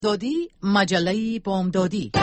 دادی مجله بامدادی.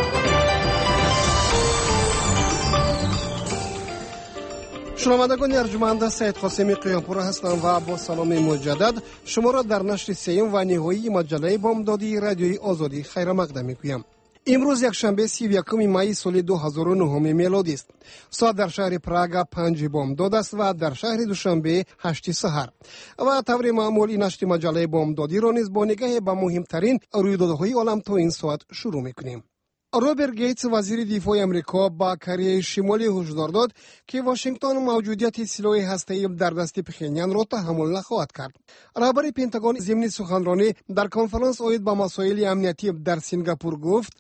شنوندگان ارجمند، سید قاسم قیامپور هستم و با سلام مجدد شما را در نشر سوم و نهایی مجله بامدادی رادیوی آزادی خیر مقدم می‌گویم. امروز یکشنبه 31 می سال 2009 میلادی است. ساعت در شهر پراگ 5 بامداد است و در شهر دوشنبه 8 سحر. و طور معمول این نشر مجله بامدادی را نیز با نگاه به مهمترین رویدادهای عالم تا این ساعت شروع می‌کنیم. روبرت گیتس وزیر دفاع امریکا با کره شمالی هشدار داد که واشنگتن موجودیت سلاح هسته‌ای در دست پخینیان را تحمل نخواهد کرد. رهبر پنتاگون ضمن سخنرانی در کنفرانس عاید به مسائل امنیتی در سنگاپور گفت: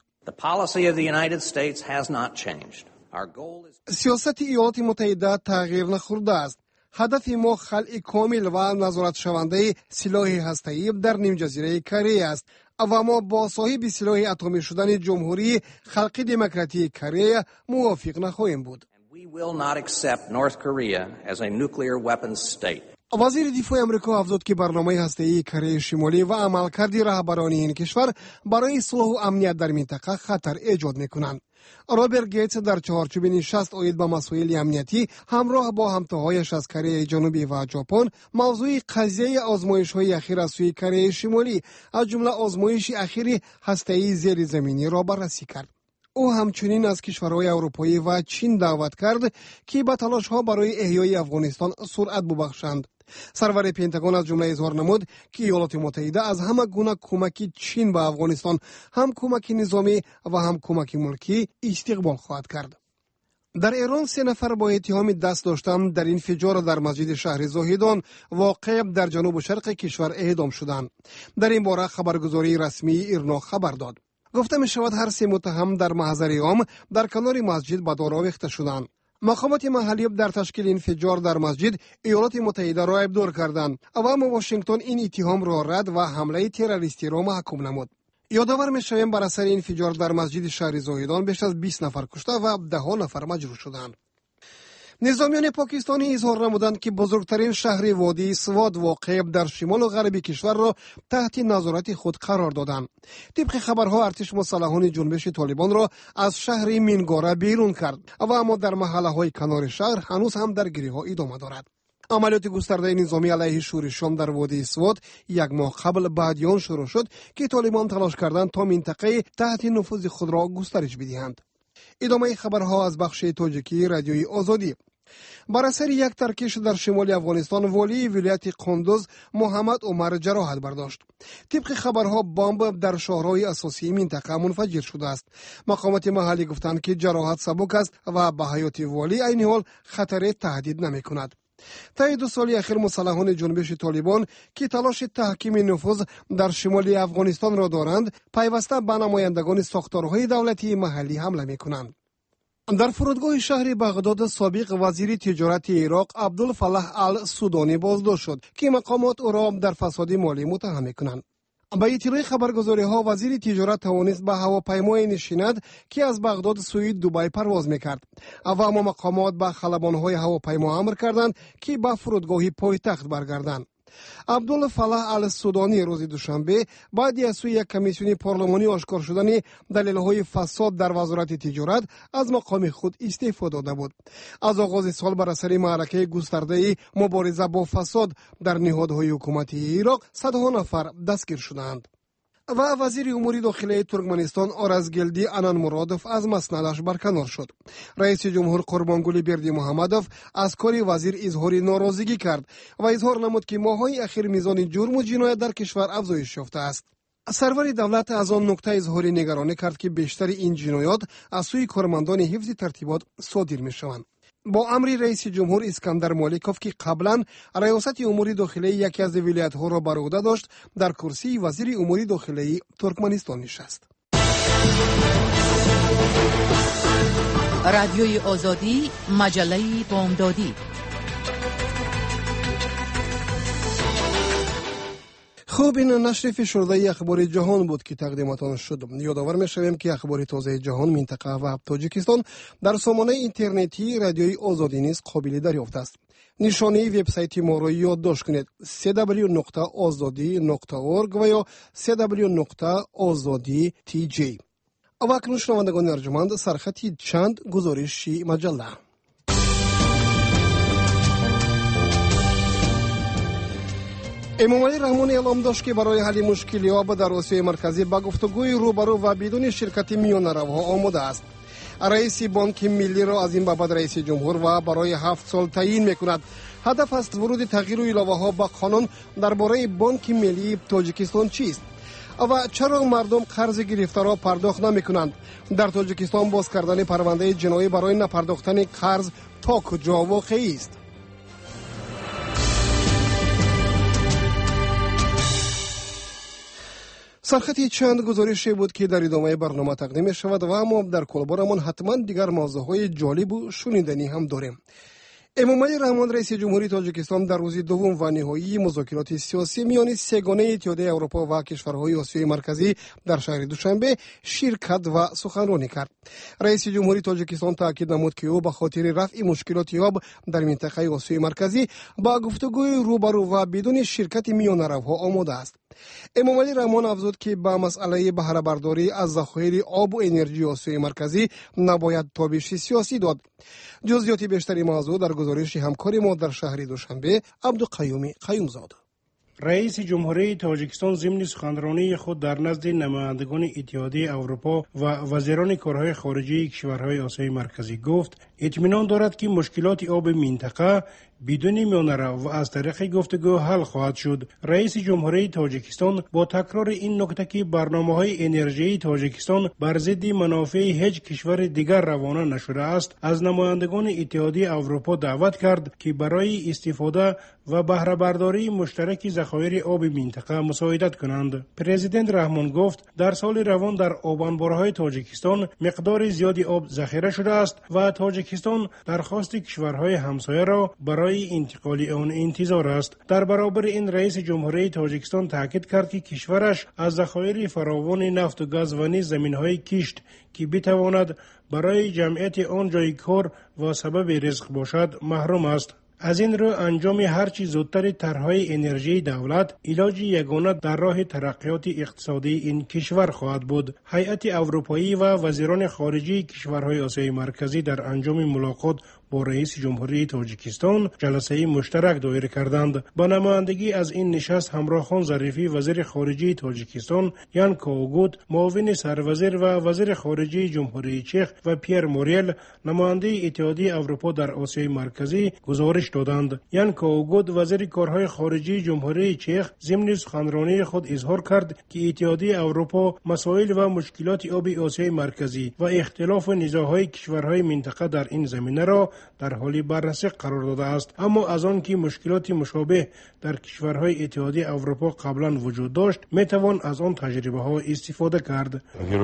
سیاست ایالات متحده تغییر نخورده است. هدف ما خلع کامل و نظارت شونده سلاح هسته‌ای در نیم جزیره کره است و ما با صاحب سلاح اتمی شدن جمهوری خلق دموکراتیک کره موافق نخواهیم بود. وزیر دفاع امریکا افزود که برنامه هسته‌ای کره شمالی و عملکرد رهبران این کشور برای صلح و امنیت در منطقه خطر ایجاد می‌کنند. روبرت گیتس در چهارچوب نشست عاید به مسائل امنیتی همراه با همتاهایش از کره جنوبی و ژاپن موضوع قضیه آزمایش‌های اخیر از سوی کره شمالی از جمله آزمایش اخیر هسته‌ای زیرزمینی را بررسی کرد. او همچنین از کشورهای اروپایی و چین دعوت کرد که به تلاش‌ها برای احیای افغانستان سرعت ببخشند. سرور پنتاگون از جمله اظهار نمود که ایالات متحده از همه گونه کمک چین به افغانستان هم کمک نظامی و هم کمک ملکی استقبال خواهد کرد. در ایران 3 نفر با اتهام دست داشتن در انفجار در مسجد شهر زاهدان واقع در جنوب و شرق کشور اعدام شدند. در این باره خبرگزاری رسمی ایرنا خبر داد. گفته می شود هر 3 متهم در محضر عام در کنار مسجد به دار آویخته شدند. مقامات محلی در تشکیل انفجار در مسجد ایالات متحده را ابدار کردند و اما واشنگتن این اتهام را رد و حمله تروریستی را محکوم نمود. یادآور می‌شویم بر اثر انفجار در مسجد شهر زاهدان بیش از 20 نفر کشته و 10 نفر مجروح شدند. نظامیان پاکستانی اظهار نمودند که بزرگترین شهر وادی سواد واقع در شمال و غرب کشور را تحت نظارت خود قرار دادند. طبق خبرها ارتش مسلحان جنبش طالبان را از شهر مینگاره بیرون کرد و اما در محله‌های کنار شهر هنوز هم درگیری‌ها ادامه دارد. عملیات گسترده نظامی علیه شورشیان در وادی سواد 1 ماه قبل بعدیان شروع شد که طالبان تلاش کردند تا منطقه تحت نفوذ خود را گسترش بدهند. ادامه خبرها از بخش تاجیکی رادیوی آزادی. بر اثر یک ترکش در شمال افغانستان والی ولایت قندوز محمد عمر جراحت برداشت. طبق خبرها بمب در شهرهای اساسی منطقه منفجر شده است. مقامات محلی گفتند که جراحت سبک است و به حیات والی عین حال خطر تهدید نمی‌کند. طی 2 سال اخیر مسلحان جنبش طالبان که تلاش تحکیم نفوذ در شمال افغانستان را دارند پیوسته به نمایندگان ساختارهای دولتی محلی حمله می‌کنند. در فرودگاه شهر بغداد سابق وزیر تجارت عراق عبدالفلاح السودانی بازداشت شد که مقامات او را در فساد مالی متهم می‌کنند. با اطلاع خبرگزاری‌ها وزیر تجارت توانست به هواپیمای نشیند که از بغداد سوی دبی پرواز می‌کرد و اما مقامات به خلبان‌های هواپیما امر کردند که به فرودگاه پایتخت برگردند. عبدالفلاح السودانی روز دوشنبه بعد از سوی یک کمیسیون پارلمانی آشکار شدن دلایل فساد در وزارت تجارت از مقام خود استعفا داده بود. از آغاز سال بر اثر معرکه گسترده مبارزه با فساد در نهادهای حکومتی عراق صدها نفر دستگیر شدند. و وزیر امور داخلی ترکمنستان آرزگلدی انان مرادوف از مسندش برکنار شد. رئیس جمهور قربانگلی بردیمحمدوف از کار وزیر اظهار ناراضگی کرد و اظهار نمود که ماه‌های اخیر میزان جرم و جنایت در کشور افزایش یافته است. سرور دولت از آن نکته اظهار نگرانی کرد که بیشتر این جنایات از سوی کارمندان حفظ ترتیبات صادر می‌شوند. با امر رئیس جمهور اسکندر مالیکوف که قبلا ریاست امور داخلی یکی از ولایت‌ها را بر عهده داشت در کرسی وزیر امور داخلی ترکمنستان نشست. رادیوی آزادی مجله بامدادی. خوب، این نشر فشرده اخبار جهان بود که تقدیمتان شد. یادآور می‌شویم که اخبار تازه جهان، منطقه و تاجیکستان در سامانه اینترنتی رادیوی آزادی نیز قابل دریافت است. نشانی وبسایت ما را یادداشت کنید: www.azadi.org و یا www.azadi.tj. و اکنون شنوندگان ارجمند، سرخطی چند گزارشی مجله. امامعلی رحمانی اعلام داشت که برای حل مشکل آب در آسیای مرکزی به گفتگوی روبرو و بدون شرکت میانروها آماده است. رئیس بانک ملی را از این بابت رئیس جمهور و برای 7 سال تعیین میکند. هدف است ورود تغییر و علاوه ها به قانون درباره بانک ملی تاجیکستان چیست و چرا مردم قرض گرفته را پرداخت نمیکنند؟ در تاجیکستان باز کردن پرونده جنایی برای نپرداختن قرض تا کجا واقعی است؟ سرخطی چند گزارشی بود که در ادامه برنامه تقدیم می شود و اما در کلبارمان حتما دیگر موضوعهای جالب و شنیدنی هم داریم. امامعلی رحمان رئیس جمهوری تاجیکستان در روز دوم و نهایی مذاکرات سیاسی میان سگانه اتحادیه اروپا و کشورهای آسیای مرکزی در شهر دوشنبه شرکت و سخنرانی کرد. رئیس جمهوری تاجیکستان تاکید نمود که او به خاطر رفع مشکلات آب در منطقه آسیای مرکزی با گفتگوی روبرو و بدون شرکت میانروها آماده است. امامعلی رحمان افزود که با مسئله بهره برداری از ذخایر آب و انرژی آسیای مرکزی نباید تابش سیاسی داد. جزئیات بیشتری موضوع در گزارش همکار ما در شهر دوشنبه عبدالقیوم قیومزاده. رئیس جمهوری تاجیکستان ضمن سخنرانی خود در نزد نمایندگان اتحادیه اروپا و وزیران کارهای خارجی کشورهای آسیای مرکزی گفت اطمینان دارد که مشکلات آب منطقه بدون میانرو و از طریق گفتگو حل خواهد شد. رئیس جمهوری تاجیکستان با تکرار این نکته که برنامه‌های انرژی تاجیکستان بر ضد منافع هیچ کشور دیگر روانه نشده است، از نمایندگان اتحادیه اروپا دعوت کرد که برای استفاده و بهره برداری مشترک ذخایر آب منطقه مساعدت کنند. پرزیدنت رحمان گفت در سال روان در آب انبارهای تاجیکستان مقدار زیادی آب ذخیره شده است و تاجیکستان درخواست کشورهای همسایه را برای انتقال آن انتظار است. در برابر این رئیس جمهوری تاجیکستان تاکید کرد که کشورش از ذخایر فراوان نفت و گاز و نیز زمین‌های کشت که بتواند برای جمعیت آن جای کار و سبب رزق باشد محروم است. از این رو انجام هرچی زودتر طرحهای انرژی دولت علاج یگانه در راه ترقیات اقتصادی این کشور خواهد بود. هیئت اروپایی و وزیران خارجی کشورهای آسیای مرکزی در انجام ملاقات با رئیس جمهوری تاجیکستان جلسه مشترک دایر کردند. با نمایندگی از این نشست همراه خان ظریفی وزیر خارجه تاجیکستان، یان کاوگود معاون سروزیر و وزیر خارجه جمهوری چک و پیر موریل نماینده اتحادیه اروپا در آسیای مرکزی گزارش دادند. یان کاوگود وزیر کارهای خارجه جمهوری چک ضمن سخنرانی خود اظهار کرد که اتحادیه اروپا مسائل و مشکلات آب آسیای مرکزی و اختلاف نزاعهای کشورهای منطقه در این زمینه را در حال بررسی قرار داده است، اما از آن که مشکلات مشابه در کشورهای اتحادیه اروپا قبلا وجود داشت میتوان از آن تجربه ها استفاده کرد.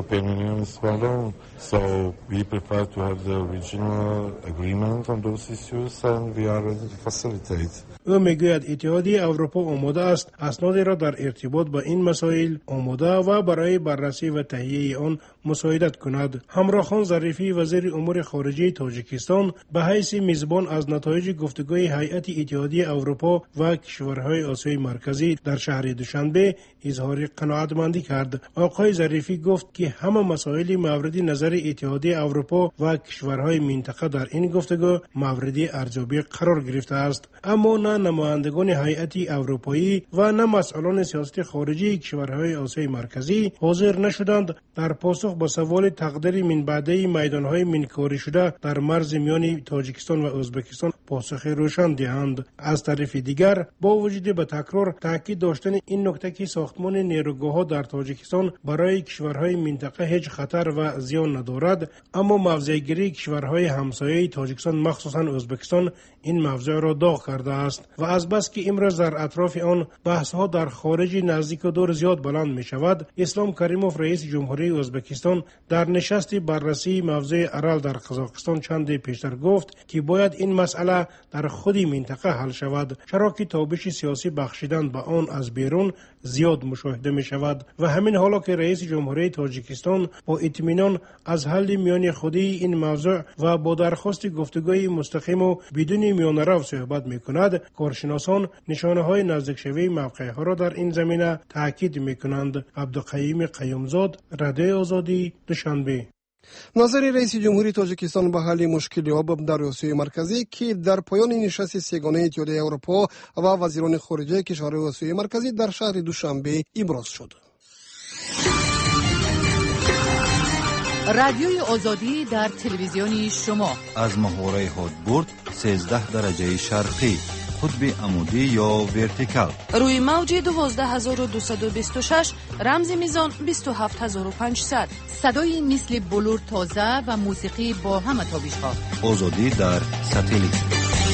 او میگوید اتحادیه اروپا آماده است اسناد را در ارتباط با این مسائل آماده و برای بررسی و تهیه آن مساعدت کند. همراه خان ظریفی وزیر امور خارجه تاجیکستان به حیث میزبان از نتایج گفتگوی هیئت اتحادیه اروپا و کشورهای آسیای مرکزی در شهر دوشنبه اظهار قناعتمندی کرد. آقای ظریفی گفت که همه مسائل مورد نظر اتحادیه اروپا و کشورهای منطقه در این گفتگو مورد ارزیابی قرار گرفته است، اما نه نمایندگان هیئت اروپایی و نه مسئولان سیاست خارجی کشورهای آسیای مرکزی حاضر نشدند در پاسخ به سوال تقدیر من بعده میدانهای منکاری شده در مرز میان تاجیکستان و ازبکستان پاسخ روشن دهند. از طرف دیگر با وجود به تکرار تاکید داشتن این نکته که ساختمان نیروگاه‌ها در تاجیکستان برای کشورهای منطقه هیچ خطر و زیان ندارد، اما موضع‌گیری کشورهای همسایه تاجیکستان مخصوصا ازبکستان این موضوع را داغ کرده است و از بس که امروز در اطراف آن بحث‌ها در خارج نزدیک و دور زیاد بلند می شود، اسلام کریموف رئیس جمهوری ازبکستان در نشست بررسی موضوع ارال در قزاقستان چند پیشتر گفت گفت که باید این مسئله در خود منطقه حل شود، چرا که تابش سیاسی بخشیدن به آن از بیرون زیاد مشاهده می شود و همین حالا که رئیس جمهوری تاجیکستان با اطمینان از حل میان خودی این موضوع و با درخواست گفتگوی مستقیم و بدون میانه‌رو صحبت می کند، کارشناسان نشانه های نزدیک شوی موقع ها را در این زمینه تاکید می کنند. عبدالقیوم قیومزاد، رادیو آزادی، دوشنبه. ناظر رئیس جمهوری تاجیکستان به حل مشکلات در آسیای مرکزی که در پایان نشست سگانه اتحادیه اروپا و وزیران خارجه کشورهای آسیای مرکزی در شهر دوشنبه ابراز شد. رادیوی آزادی در تلویزیونی شما از محوره هادبورد 13 درجه شرقی، قطب عمودی یا ورتیکال، روی موج 12226 رمز میزان 27500، صدای مثل بلور تازه و موسیقی با همه تابش ها. آزادی در ساتلیت.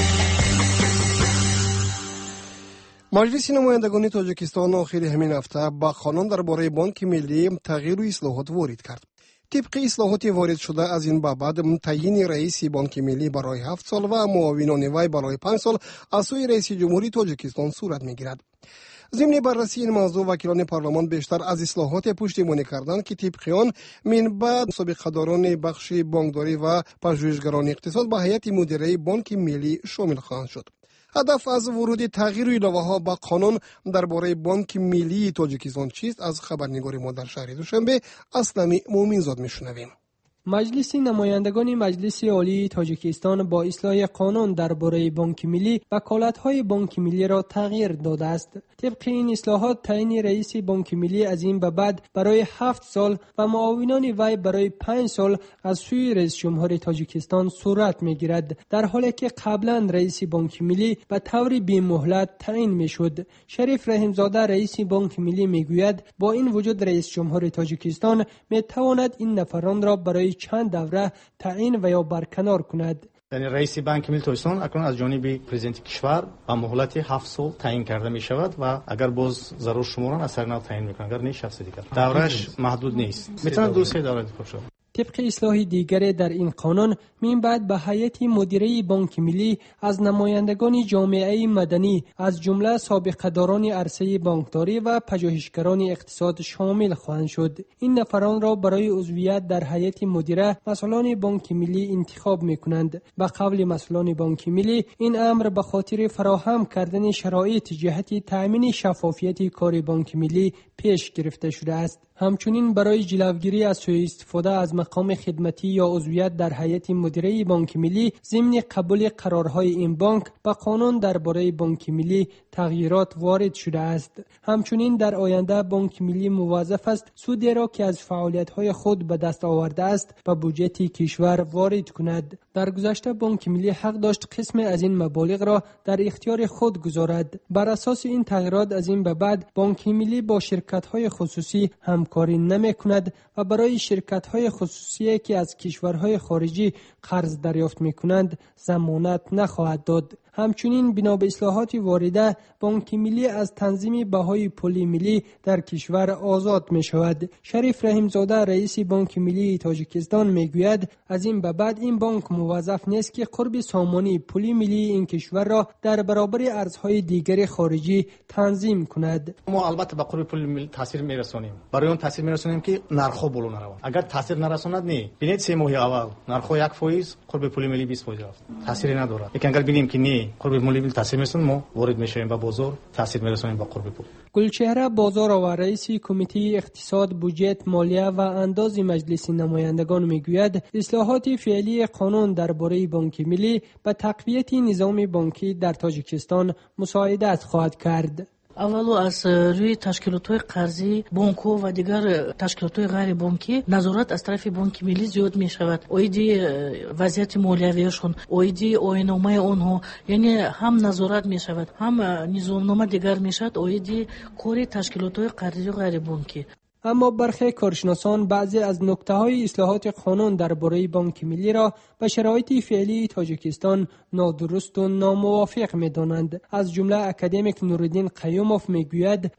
مجلس نمایندگان تاجیکستان آخر همین هفته با قانون درباره بانک ملی تغییر و اصلاحات وارد کرد. طبق اصلاحات وارد شده از این به بعد تعیین رئیس بانک ملی برای 7 سال و معاونان وی برای 5 سال از سوی رئیس جمهوری تاجیکستان صورت می‌گیرد. ضمن بررسی این موضوع وکیلان پارلمان بیشتر از اصلاحات پشتیبانی کردند که طبق آن من بعد سابقه‌داران بخش بانکداری و پژوهشگران اقتصاد به هیئت مدیره بانک ملی شامل خواهند شد. هدف از ورود تغییر و اضافه‌ها به قانون درباره بانک ملی تاجیکستان چیست؟ از خبرنگار ما در شهر دوشنبه اسلمی مومنزاد میشنویم. مجلس نمایندگان مجلس عالی تاجیکستان با اصلاح قانون درباره بانک ملی وکالت‌های بانک ملی را تغییر داده است. طبق این اصلاحات تعیین رئیس بانک ملی از این به بعد برای 7 سال و معاونان وی برای 5 سال از سوی رئیس جمهور تاجیکستان صورت می‌گیرد، در حالی که قبلا رئیس بانک ملی به طور بی مهلت تعیین می‌شد. شریف رحیمزاده رئیس بانک ملی می‌گوید با این وجود رئیس جمهور تاجیکستان می‌تواند این نفران را برای چند دوره تعیین و یا برکنار کند. یعنی رئیس بانک ملی تاجیکستان اکنون از جانب پرزیدنت کشور با مهلت 7 سال تعیین کرده می شود و اگر باز ضرور شمارن از سر نو تعیین میکنن، اگر نه شخص دیگر. دورش محدود نیست، میتونه 2-3 دوره انتخاب شود. طبق اصلاح دیگر در این قانون من بعد به هیئت مدیره بانک ملی از نمایندگان جامعه مدنی از جمله سابقه‌داران عرصه بانکداری و پژوهشگران اقتصاد شامل خواهند شد. این نفران را برای عضویت در هیئت مدیره مسئولان بانک ملی انتخاب می‌کنند. به قول مسئولان بانک ملی این امر به خاطر فراهم کردن شرایط جهت تأمین شفافیت کار بانک ملی پیش گرفته شده است. همچنین برای جلوگیری از سوء استفاده از مقام خدمتی یا عضویت در هیئت مدیره بانک ملی ضمن قبول قرارهای این بانک به قانون درباره بانک ملی تغییرات وارد شده است. همچنین در آینده بانک ملی موظف است سودی را که از فعالیت‌های خود به دست آورده است به بودجه کشور وارد کند. در گذشته بانک ملی حق داشت قسم از این مبالغ را در اختیار خود گذارد. بر اساس این تغییرات از این به بعد بانک ملی با شرکت‌های خصوصی همکاری نمی‌کند و برای شرکت‌های خصوصی که از کشورهای خارجی قرض دریافت می‌کنند ضمانت نخواهد داد. همچنین بنا به اصلاحات وارده بانک ملی از تنظیم بهای پول ملی در کشور آزاد می شود. شریف رحیمزاده رئیس بانک ملی تاجیکستان می گوید از این به بعد این بانک موظف نیست که قرب سامانی پول ملی این کشور را در برابر ارزهای دیگر خارجی تنظیم کند. ما البته به قرب پول ملی تاثیر می رسانیم. برای اون تاثیر می رسانیم که نرخ بالا نرود. اگر تاثیر نرساند نه ببینید 3 ماه اول نرخ 1% قرب پول ملی 20% رفت. تاثیری ندارد. لیکن اگر ببینیم که نه قرب ملی تاثیر میرسونه ما وارد میشیم با بازار تاثیر میرسونیم با قرب پول. گلچهره بازار و رئیس کمیته اقتصاد، بودجه، مالیه و انداز مجلس نمایندگان میگوید اصلاحات فعلی قانون درباره بانک ملی به تقویت نظام بانکی در تاجیکستان مساعدت خواهد کرد. اولو از روی تشکیلات‌های قرضی، بانک‌ها و دیگر تشکیلات‌های غیر بانکی نظارت از طرف بانک ملی زیاد می‌شود. اویدی وضعیت مالیویشون، اویدی آیین‌نامه آنها، یعنی هم نظارت می‌شود، هم نظامنامه دیگر می‌شود، اویدی کار تشکیلات‌های قرضی و غیر بانکی. اما برخی کارشناسان بعضی از نکته‌های اصلاحات قانون درباره بانک ملی را به شرایط فعلی تاجیکستان نادرست و ناموافق می‌دانند. از جمله اکادمیک نورالدین قیوموف می‌گوید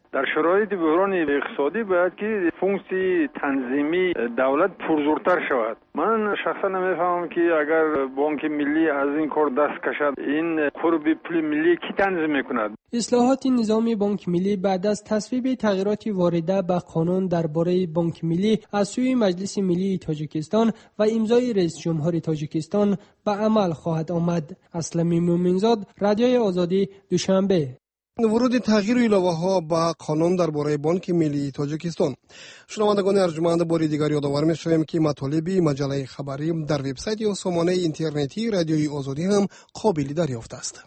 در شرایط بحران اقتصادی باید که فونکسی تنظیمی دولت پرزورتر شود. من شخصا نمیفهمم که اگر بانک ملی از این کار دست کشد، این قرب پول ملی کی تنظیم میکند؟ اصلاحات نظام بانک ملی بعد از تصویب تغییرات وارده به قانون درباره بانک ملی از سوی مجلس ملی تاجیکستان و امضای رئیس جمهور تاجیکستان به عمل خواهد آمد. اسلمی مومنزاد، رادیوی آزادی، دوشنبه. ورود تغییر ایلاوه‌ها به قانون درباره بانک ملی تاجیکستان. شنوندگان ارجمند، بار دیگر یادآور می‌شویم که مطالب مجله خبری در وبسایت یا سامانه اینترنتی رادیوی آزادی هم قابل دریافت است.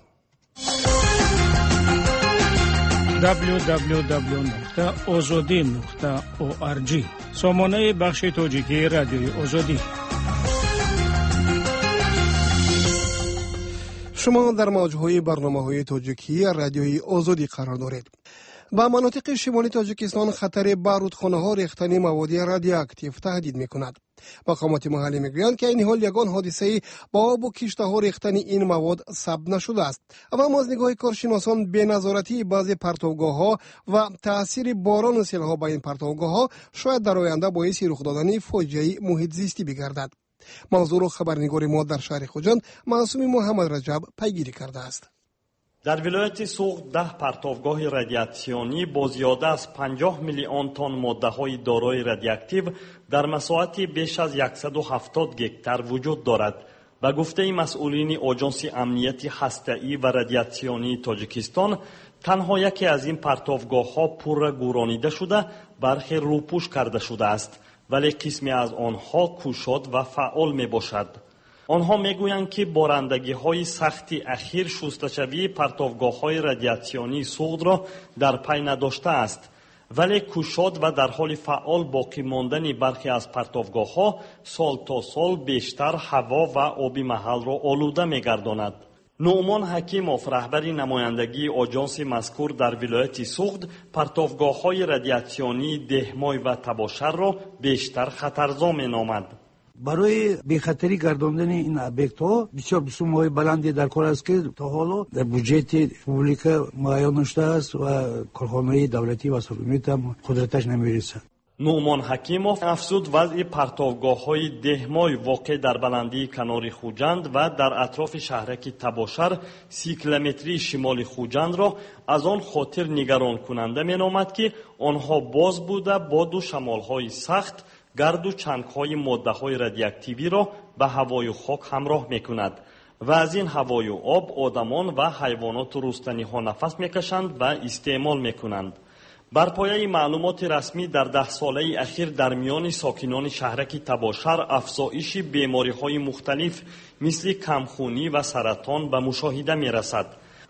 www.azadi.org سامانه بخش تاجیکی رادیوی آزادی. شما در موج‌های برنامه‌های تاجیکی رادیوی آزادی قرار دارید. با مناطق شمالی تاجیکستان خطر به رودخانه‌ها ریختن مواد رادیواکتیو تهدید می‌کند. مقامات محلی می‌گویند که این حال یگان حادثه با آب و کشته‌ها ریختن این مواد ثبت نشده است. اما از نگاه کارشناسان بی‌نظارتی بعضی پرتوگاه‌ها و تأثیر باران و سیل‌ها به این پرتوگاه‌ها شاید در آینده باعث رخ دادن فاجعه محیط زیستی بگردد. موضوع را خبرنگار ما در شهر خوجند معصوم محمد رجب پیگیری کرده است. در ولایت سوغد 10 پرتوگاه رادیاسیونی با زیاده از 50 میلیون تن ماده‌های دارای رادیواکتیو در مساحت بیش از 170 گکتار وجود دارد. به گفته مسئولین آژانس امنیت هسته‌ای و رادیاسیونی تاجیکستان، تنها یکی از این پرتوگاه‌ها پر گورانیده شده، برخی روپوش کرده شده است، ولی قسمی از آنها کوشاد و فعال می باشد. آنها میگویند که بارندگی‌های سختی اخیر شستشوی پرتوگاه‌های رادیاسیونی سوغد را در پی نداشته است، ولی کوشاد و در حال فعال باقی ماندن برخی از پرتوگاه‌ها سال تا سال بیشتر هوا و آب محل را آلوده می‌گرداند. نومان حکیموف، رهبر نمایندگی آژانس مذکور در ولایت سوغد، پرتوگاه‌های رادیاسیونی دهمای و تباشر را بیشتر خطرزا مینامد. برای بی‌خطری گرداندن این ابیکت‌ها بسیار سوم‌های بلندی در کار است که تا حالا در بودجه ریپوبلیکا معین نشده است و کارخانه‌های دولتی و حکومت هم قدرتش نمی‌رسد. نومان حکیموف افزود وضع پرتوگاه‌های دهمای واقع در بلندی کنار خوجند و در اطراف شهرک تباشر 30 کیلومتری شمال خوجند را از آن خاطر نگران کننده مینامد که آنها باز بوده باد و شمال‌های سخت، گرد و چنگ‌های ماده‌های رادیواکتیوی را به هوای و خاک همراه می‌کند و از این هوای و آب آدمان و حیوانات و رستنی‌ها نفس می‌کشند و استعمال می‌کنند. بر پایه معلومات رسمی در 10 ساله اخیر در میان ساکنان شهرک تباشر افزایش بیماری‌های مختلف مثل کمخونی و سرطان به مشاهده می‌رسد.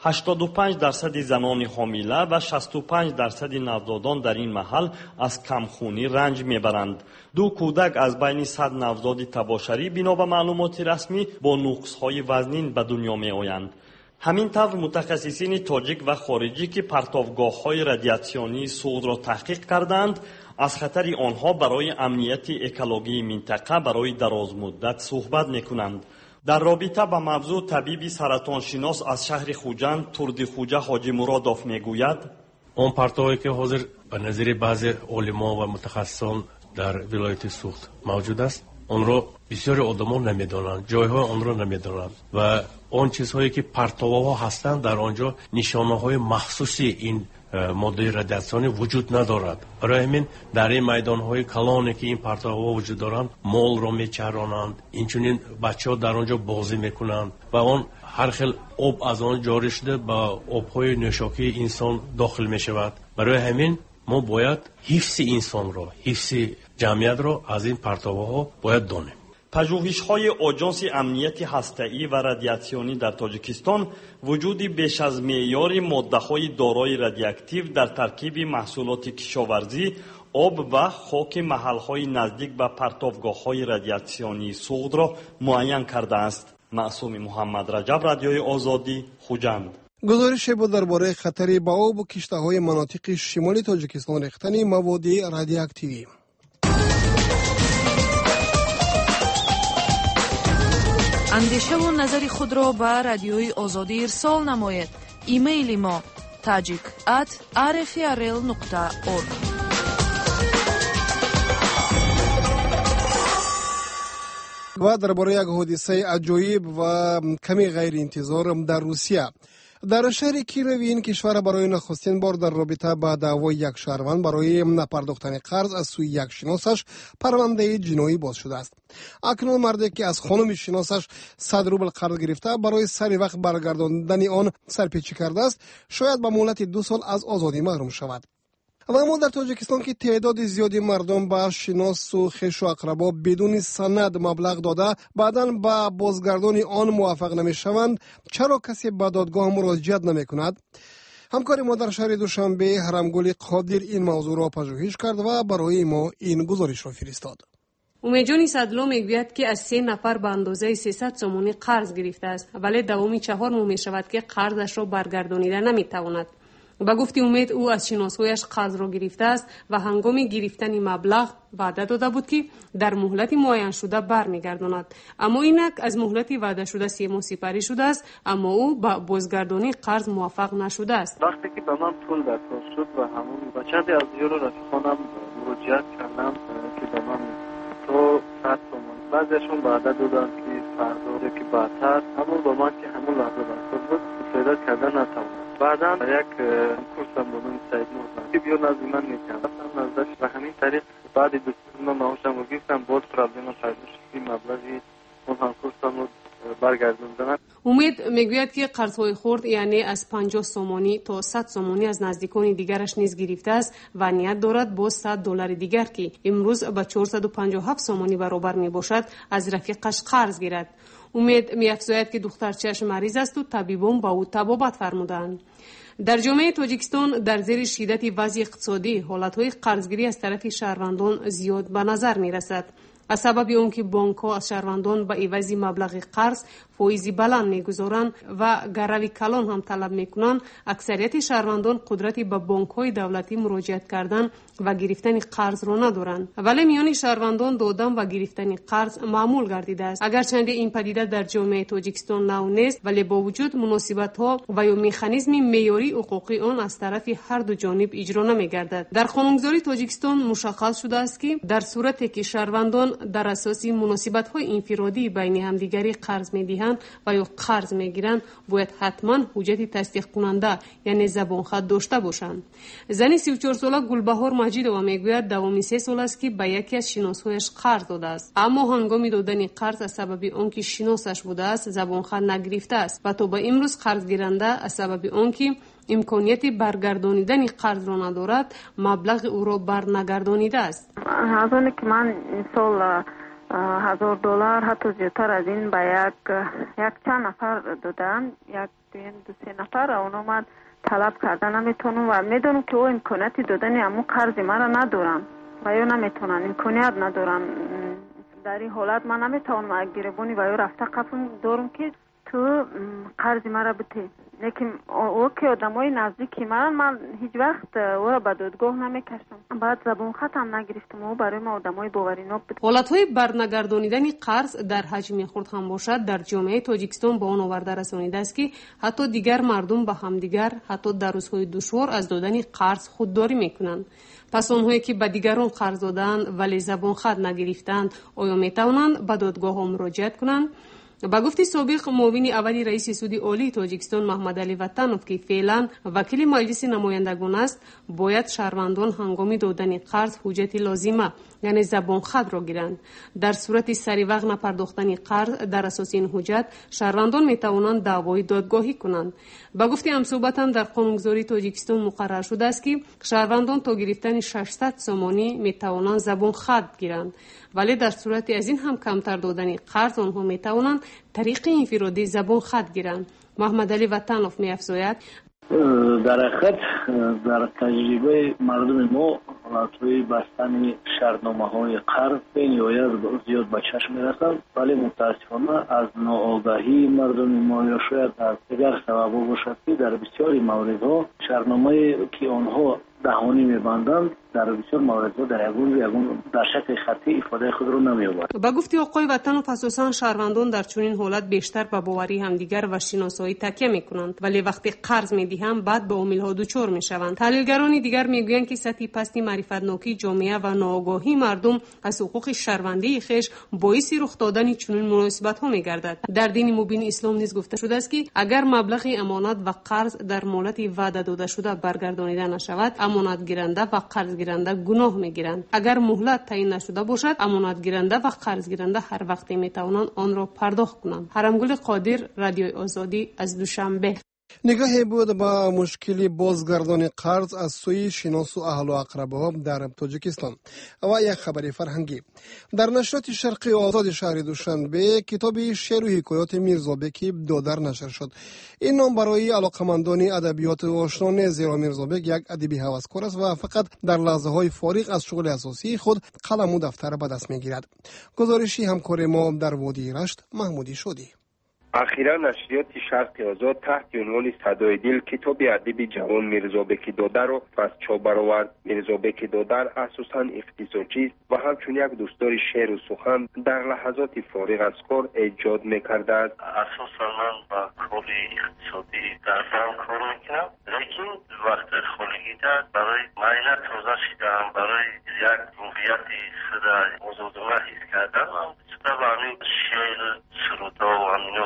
85% زنان حامله و 65% نوزادان در این محل از کمخونی رنج میبرند. 2 کودک از بین 100 نوزاد تباشری بنا به معلومات رسمی با نقص‌های وزنین به دنیا میآیند. همین طور متخصصین تاجیک و خارجی که پرتوگاه‌های رادیاسیونی سوغد را تحقیق کردند، از خطر آنها برای امنیت اکولوژی منطقه برای دراز مدت صحبت میکنند. در رابطه با موضوع طبیب سرطانشناس از شهر خوجند تردی خوجه حاجی مرادوف میگوید: اون پرتویی که حاضر به نظر بعضی علما و متخصصان در ولایت سوغد موجود است، اون رو بسیار آدمان نمیدونند، جایهای اون رو نمیدونند و اون چیزهایی که پرتوها هستند در آنجا نشانه‌های مخصوصی این ماده رادیاسیونی وجود ندارد. برای همین در این میدان‌های کلانی که این پرتوها وجود دارند مال را میچرانند، اینچنین بچه‌ها در آنجا بازی میکنند و اون هر خیل آب از آن جاری شده با آب‌های نوشاکی انسان داخل میشود. برای همین ما باید حفظ انسان را، حفظ جمعیت را از این پرتوها باید دانیم. پژوهش‌های آژانس امنیت هسته‌ای و رادیاسیونی در تاجیکستان وجود بیش از معیار ماده‌های دارای رادیواکتیو در ترکیب محصولات کشاورزی، آب و خاک محل‌های نزدیک به پرتوگاه‌های رادیاسیونی سوغد را معین کرده است. معصوم محمد رجب، رادیوی آزادی، خوجند. گزارش بود درباره خطر به آب و کشته‌های مناطق شمالی تاجیکستان ریختن مواد رادیواکتیوی. اندیشه و نظر خود را به رادیوی آزادی ارسال نماید. ایمیل ما tajik@rfrl.org. و درباره یک حادثه عجایب و کمی غیر انتظار در روسیه در شهر کیروی این کشور برای نخستین بار در رابطه با دعوای یک شهروند برای نپرداختن قرض از سوی یک شناسش پرونده جنایی باز شده است. اکنون مردی که از خانم شناسش 100 روبل قرض گرفته برای سری وقت برگرداندن آن سرپیچی کرده است، شاید به مهلت 2 سال از آزادی محروم شود. و اما در تاجیکستان که تعداد زیادی مردم به شناس و خویش و اقربا بدون سند مبلغ داده بعداً به بازگردانی آن موفق نمیشوند، چرا کسی به دادگاه مراجعت نمی کند؟ همکار ما در شهر دوشنبه هرمگل قادر این موضوع را پژوهش کرد و برای ما این گزارش را فرستاد. امیدجان صدلو میگوید که از 3 نفر به اندازه 300 سومونی قرض گرفته است، ولی دومی 4 ماه می شود که قرضش را برگردانیده نمیتواند. با گفتی امید او از شناسویش قرض را گرفته است و هنگام گرفتن مبلغ وعده داده بود که در مهلت معین شده برمیگرداند، اما اینک از مهلت وعده شده 3 ماه سپری شده است، اما او با بازگردانی قرض موفق نشده است. وقتی که به من پول داد شد و همون با چند از یورو رفیقانم مراجعت کردم که به من تو 100 تومان بعضیشون وعده دادن که فردا که بعدتر، اما با من که همون لحظه بسته بود استعداد کردن نتوانم. بعدا یک کورسم بودم سعید نوزن که بیا نزد من میکنم نزدش و همین طریق بعد 2 ماه معاشم رو گرفتم. باز پرابلم پیدا شد، مبلغی اون هم کورسم رو برگردوندن. امید میگوید که قرضهای خرد یعنی از 50 سومانی تا 100 سومانی از نزدیکان دیگرش نیز گرفته است و نیت دارد با $100 دیگر که امروز به 457 سومانی برابر می باشد از رفیقش قرض گیرد. امید می‌افزاید که دخترچه‌اش مریض است و طبیبان با او طبابت فرمودند. در جامعه تاجیکستان در زیر شدت وضع اقتصادی حالت‌های قرضگیری از طرف شهروندان زیاد به نظر می‌رسد. از سبب آنکه بانک‌ها از شهروندان به عوض مبلغ قرض فایزی بلند می‌گذارند و گروی کلان هم طلب می‌کنند، اکثریت شهروندان قدرت به بانک‌های دولتی مراجعت کردن و گرفتن قرض را ندارند، ولی میان شهروندان دادن و گرفتن قرض معمول گردیده است. اگرچند این پدیده در جامعه تاجیکستان نو نیست، ولی با وجود مناسبت‌ها و یا مکانیزم معیاری حقوقی آن از طرف هر دو جانب اجرا نمی‌گردد. در قانونگذاری تاجیکستان مشخص شده است که در صورتی که شهروندان در اساس مناسبت‌های انفرادی بین همدیگری قرض می‌دهند و یا قرض می‌گیرند، باید حتما حجت تصدیق کننده یعنی زبان خط داشته باشند. زن 34 ساله گلبهار مجیدова میگوید دوام 3 سال است که به یکی از شناسایش قرض داده است، اما هنگام دادن قرض از سبب آنکه شناسش بوده است زبان خط نگرفته است و تا به امروز قرض گیرنده از سبب آنکه امکانیت برگردانیدن قرض را ندارد مبلغ او را برنگردانیده است. از آنی که من این سال $1000 حتی زیادتر از این به یک چند نفر دادم، یک 2-3 نفر اونا من طلب کردن نمیتونم و میدونم که او امکانیتی دادن امو قرض مرا ندارم و یا نمیتونن، امکانیت ندارم. در این حالت من نمیتونم گریبونی و یا رفته قفم دارم که تو قرض مرا بده. لیکن او که آدمای نزدیکی من هیچ وقت او را به دادگاه نمیکشم. بعد زبون خطم نگرفتم و برای ما آدمای باوریناب بود. حالتهای برنگردانیدن قرض در حجم خرد هم باشد در جامعه تاجیکستان با آن آورده رسانیده است که حتی دیگر مردم به همدیگر حتی در روزهای دشوار از دادن قرض خودداری میکنند. پس آنهایی که به دیگران قرض دادند ولی زبان خط نگرفتند آیا میتوانند به دادگاه ها مراجعت کنند؟ با گفتی سابق معاون اول رئیس سود عالی تاجیکستان محمد علی وطنوف که فعلا وکیل مجلس نمایندگان است، باید شهروندان هنگام دادن قرض حجت لازمه یعنی زبان خط را گیرند. در صورت سری وقت نپرداختن قرض در اساس این حجت شهروندان می توانند دعوای دادگاهی کنند. با گفتی همصحبت هم در قانونگذاری تاجیکستان مقرر شده است که شهروندان تا گرفتن 600 سومانی می توانند زبان خط گیرند، ولی در صورت از این هم کمتر دادن قرض آنها می توانند طریق انفرادی زبان خط گیرند. محمد علی وطنوف می افزاید در حقیقت در تجربه مردم ما حالتهای بستن شرطنامه های قرض به نهایت زیاد به چشم میرسند، ولی متاسفانه از ناآگاهی مردم ما یا شاید از دیگر سبب باشد که در بسیاری موردها شرطنامه که آنها دهانی میبندند در بسیار موارد در یگون در شکل خطی افاده خود رو نمی‌آورد. با گفته آقای وطن و خصوصا شهروندان در چنین حالت بیشتر به باوری همدیگر و شناسایی تکیه میکنند، ولی وقتی قرض میدهند بعد به امیل‌ها دچار میشوند. تحلیلگران دیگر میگویند که سطح پستی معرفت‌ناکی جامعه و ناآگاهی مردم از حقوق شهروندی خویش باعث رخ دادن چنین مناسبت‌ها میگردد. در دین مبین اسلام نیز گفته شده است که اگر مبلغ امانت و قرض در مهلت وعده داده شده برگردانیده نشود، امانت گیرنده و قرض گیرنده گناه میگیرند. اگر مهلت تعیین نشده باشد، امانت گیرنده و قرض گیرنده هر وقت میتوانند آن را پرداخت کنند. حرمگل قادر، رادیو آزادی، از دوشنبه. نگاهی بود با مشکلی بازگردان قرض از سوی شناس و اهل و اقربا در تاجیکستان و یک خبر فرهنگی. در نشریات شرقی آزاد شهر دوشنبه کتاب شعر و حکایات میرزابک دودر نشر شد. این نام برای علاقمندان ادبیات آشنا نیست، زیرا میرزابک یک ادیب هوسکار است و فقط در لحظه های فارغ از شغل اساسی خود قلم و دفتر به دست میگیرد. گزارشی همکار ما در وادی رشت محمودی شدی. اخیرا نشریات شرق آزاد تحت عنوان صدای دل کتاب ادیب جوان میرزابک دودر را از چاپ برآورد. میرزابک دودر اساساً اقتصادچی است و همچون یک دوستدار شعر و سخن در لحظات فارغ از کار ایجاد میکرده است. اساساً من با کار اقتصادی در فن کار میکنم، لیکن وقت خالگی برای معینه توضیح شدم، برای یک روحیت خود آزادانه حس کردم و همین شعر سرودا و همین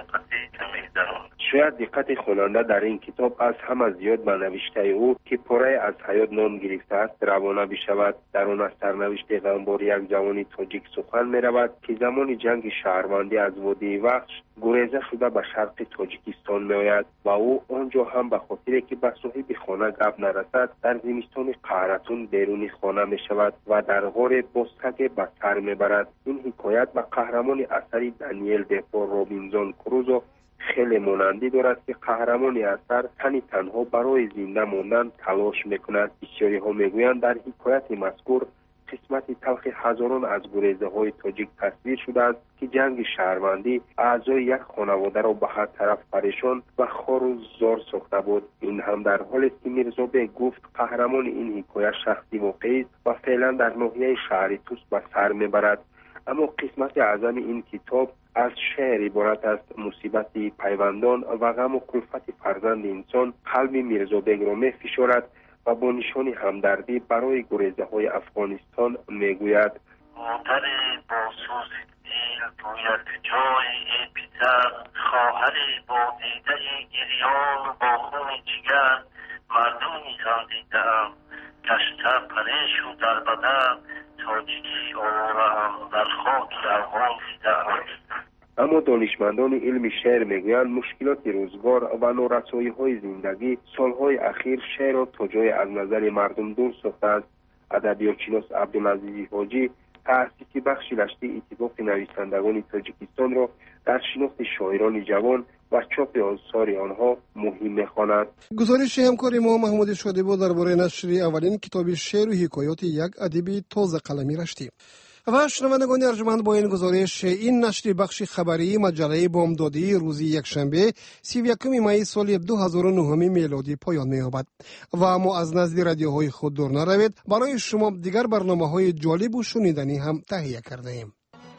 شاید دقت خواننده در این کتاب از همه زیاد به نوشته او که پاره از حیات نام گرفته است روانه بشود. در آن از سرنوشت غمبار یک جوان تاجیک سخن می رود که زمان جنگ شهروندی از وادی وخش گریزه شده به شرق تاجیکستان می آید و او آنجا هم به خاطر که به صاحب خانه گپ نرسد در زمستان قهرتون بیرون خانه می شود و در غار بستک به سر می برد. این حکایت به قهرمان اثری دانیل دفور رابینزون کروزو خیلی مانندی دارد که قهرمان اثر تنی تنها برای زنده ماندن تلاش میکند. بسیاری ها میگویند در حکایت مذکور قسمت تلخ هزاران از گریزه های تاجیک تصویر شده است که جنگ شهروندی اعضای یک خانواده را به هر طرف پریشان و خار و زار ساخته بود. این هم در حالی است که میرزابک گفت قهرمان این حکایت شخصی واقعی است و فعلا در ناحیه شهر توس به سر میبرد. اما قسمت اعظم این کتاب از شعر عبارت است. مصیبت پیوندان و غم و کلفت فرزند انسان قلب میرزابک را میفشارد و با نشان همدردی برای گریزه های افغانستان میگوید: مادر با سوز دل گوید جای ای پسر، خواهر با دیده گریان با خون جگر، مردمی خندیده‌ام گشته پریش و در بدن، تاجیکی آواره‌ام در خاک افغان دیده‌ام. اما دانشمندان علم شعر میگویند مشکلات روزگار و نارسایی‌های زندگی سالهای اخیر شعر را تا جای از نظر مردم دور ساخته است. ادبیاتشناس عبدالعزیز حاجی تأسیس بخش رشته اتفاق نویسندگان تاجیکستان را در شناخت شاعران جوان و چاپ آثار آنها مهم می‌خواند. گزارش همکار ما محمود شادی بود درباره نشر اولین کتاب شعر و حکایات یک ادیب تازه قلمی رشتی. و شنوندگان ارجمند، با این گزارش این نشر بخش خبری مجله بامدادی روز یکشنبه 31 می سال 2009 میلادی پایان می‌یابد و ما از نزد رادیوهای خود دور نروید، برای شما دیگر برنامه‌های جالب و شنیدنی هم تهیه کرده ایم.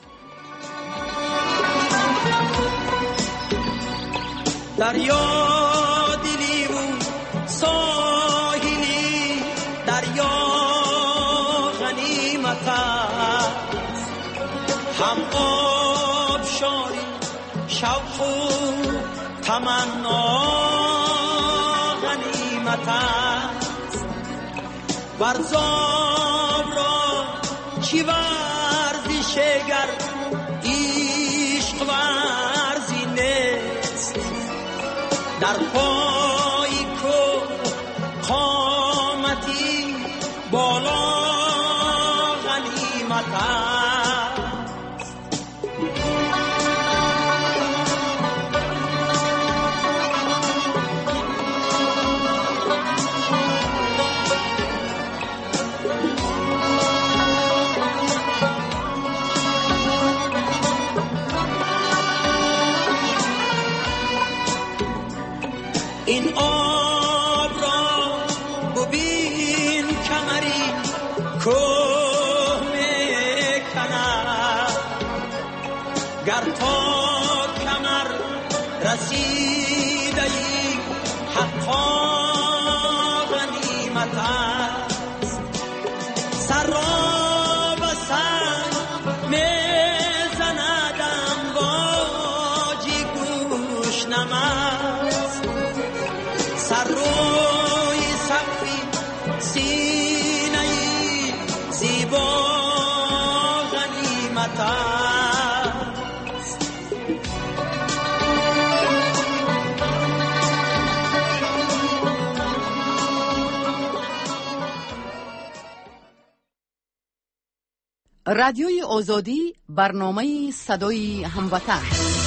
دریا دلی و ساحلی، دریا غنیمت است، هم آبشاری شوق و تمنا غنیمت است. ورزاب را چی ورزش گر عشق ورزی نیست، در پای کو قامتی بالا غنیمت است. گر تا کمر رسیده ای حقا غنیمت است. سر را به سر میزندم واجی گوش نمست. سر روی سقفی سینه ای زیبا غنیمت است. رادیوی آزادی، برنامه صدای هموطن.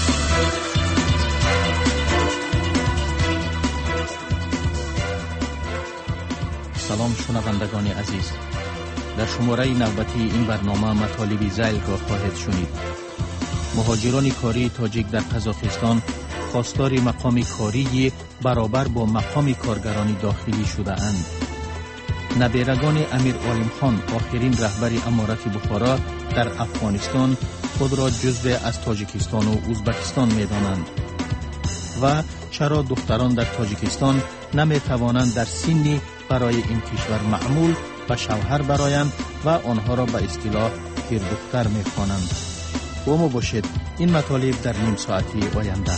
سلام شنوندگان عزیز، در شماره نوبتی این برنامه مطالب ذیل را خواهید شنید. مهاجران کاری تاجیک در قزاقستان خواستار مقام کاری برابر با مقام کارگران داخلی شده اند. نبیرگان امیر عالم خان، آخرین رهبر امارت بخارا در افغانستان، خود را جزو از تاجیکستان و ازبکستان می دانند. و چرا دختران در تاجیکستان نمی توانند در سنی برای این کشور معمول و شوهر برایند و آنها را به اصطلاح پیردختر می خوانند. با ما باشید، این مطالب در نیم ساعتی آینده.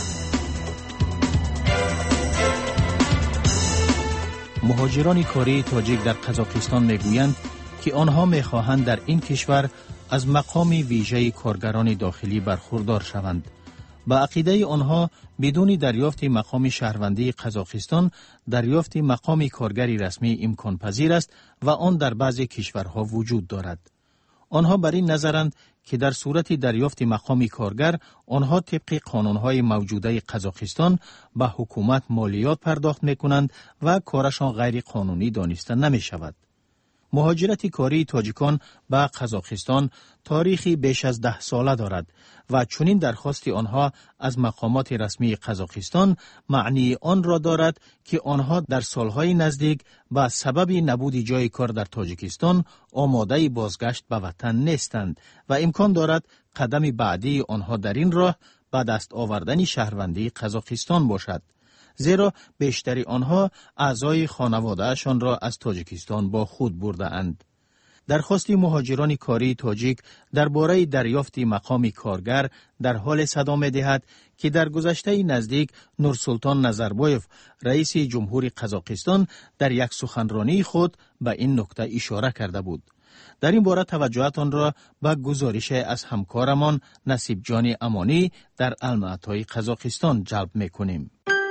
مهاجران کاری تاجیک در قزاقستان میگویند که آنها میخواهند در این کشور از مقام ویژه کارگران داخلی برخوردار شوند. با عقیده آنها بدون دریافت مقام شهروندی قزاقستان، دریافت مقام کارگری رسمی امکان پذیر است و آن در بعضی کشورها وجود دارد. آنها بر این نظرند که در صورت دریافت مقام کارگر، آنها طبق قانونهای موجوده قزاقستان به حکومت مالیات پرداخت میکنند و کارشان غیر قانونی دانسته نمی شود. مهاجرت کاری تاجیکان به قزاقستان تاریخی بیش از 10 ساله دارد و چنین درخواست آنها از مقامات رسمی قزاقستان معنی آن را دارد که آنها در سالهای نزدیک به سبب نبود جای کار در تاجیکستان آماده بازگشت به وطن نیستند و امکان دارد قدم بعدی آنها در این راه به دست آوردن شهروندی قزاقستان باشد، زیرا بیشتری آنها اعضای خانواده‌شان را از تاجیکستان با خود برده اند. درخواست مهاجران کاری تاجیک درباره دریافت مقام کارگر در حال صدا می‌دهد که در گذشته نزدیک نورسلطان نظربایف، رئیس جمهوری قزاقستان، در یک سخنرانی خود به این نکته اشاره کرده بود. در این باره توجهتان را به گزارش از همکارمان نصیب جان امانی در المعطای قزاقستان جلب می‌کنیم.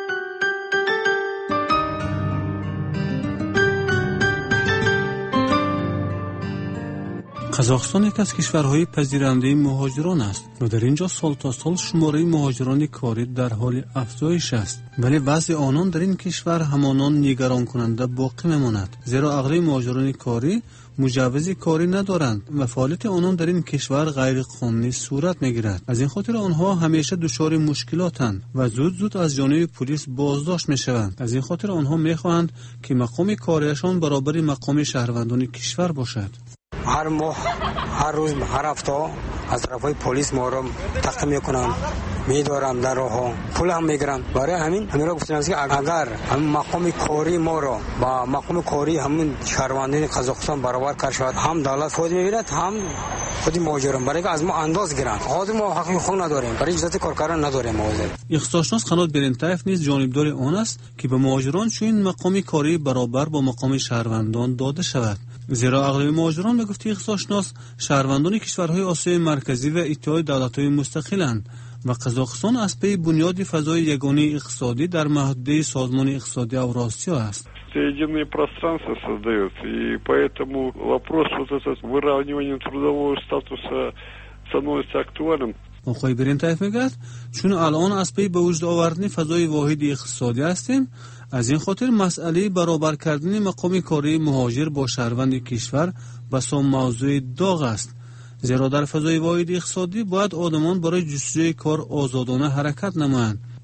قزاقستان یک از کشورهای پذیرنده مهاجران است و در اینجا سال تا سال شماره مهاجران کاری در حال افزایش است، ولی وضع آنان در این کشور همانان نگران کننده باقی میماند، زیرا اغلب مهاجران کاری مجوز کاری ندارند و فعالیت آنان در این کشور غیر قانونی صورت میگیرد. از این خاطر آنها همیشه دچار مشکلاتند و زود از جانب پلیس بازداشت میشوند. از این خاطر آنها میخواهند که مقام کاریشان برابر مقام شهروندان کشور باشد. هر ماه، هر روز، هر هفته از طرفای پلیس ما را تعقیب میکنن، میدارن در راه، پول هم میگیرن. برای همین را گفتن که اگر همین مقام کاری ما را با مقام کاری همین شهروندان قزاقستان برابر کار شود، هم دولت خود میبیند، هم خودی مهاجران، برای که از ما انداز گیرن. خود ما حق خود نداریم، برای اجازه کارکاران نداریم. اقتصادشناس قنات برنتایف نیز جانبدار آن است که به مهاجران چون مقام کاری برابر با مقام شهروندان داده شود، زیرا اغلب مهاجران به گفته اقتصادشناس شهروندان کشورهای آسیای مرکزی و اتحاد دولت‌های مستقل‌اند و قزاقستان از پی بنیاد فضای یگانه اقتصادی در محدوده سازمان اقتصادی اوراسیا است. Единое пространство создается, и поэтому вопрос вот этот выравнивания трудового статуса становится актуальным. آقای برنتایف میگوید چون الان از پی به وجود آوردن فضای واحد اقتصادی هستیم، از این خاطر مسئله برابر کردن مقام کاری مهاجر با شهروند کشور بسیار موضوع داغ است، زیرا در فضای واحد اقتصادی باید آدمان برای جستجوی کار آزادانه حرکت نمایند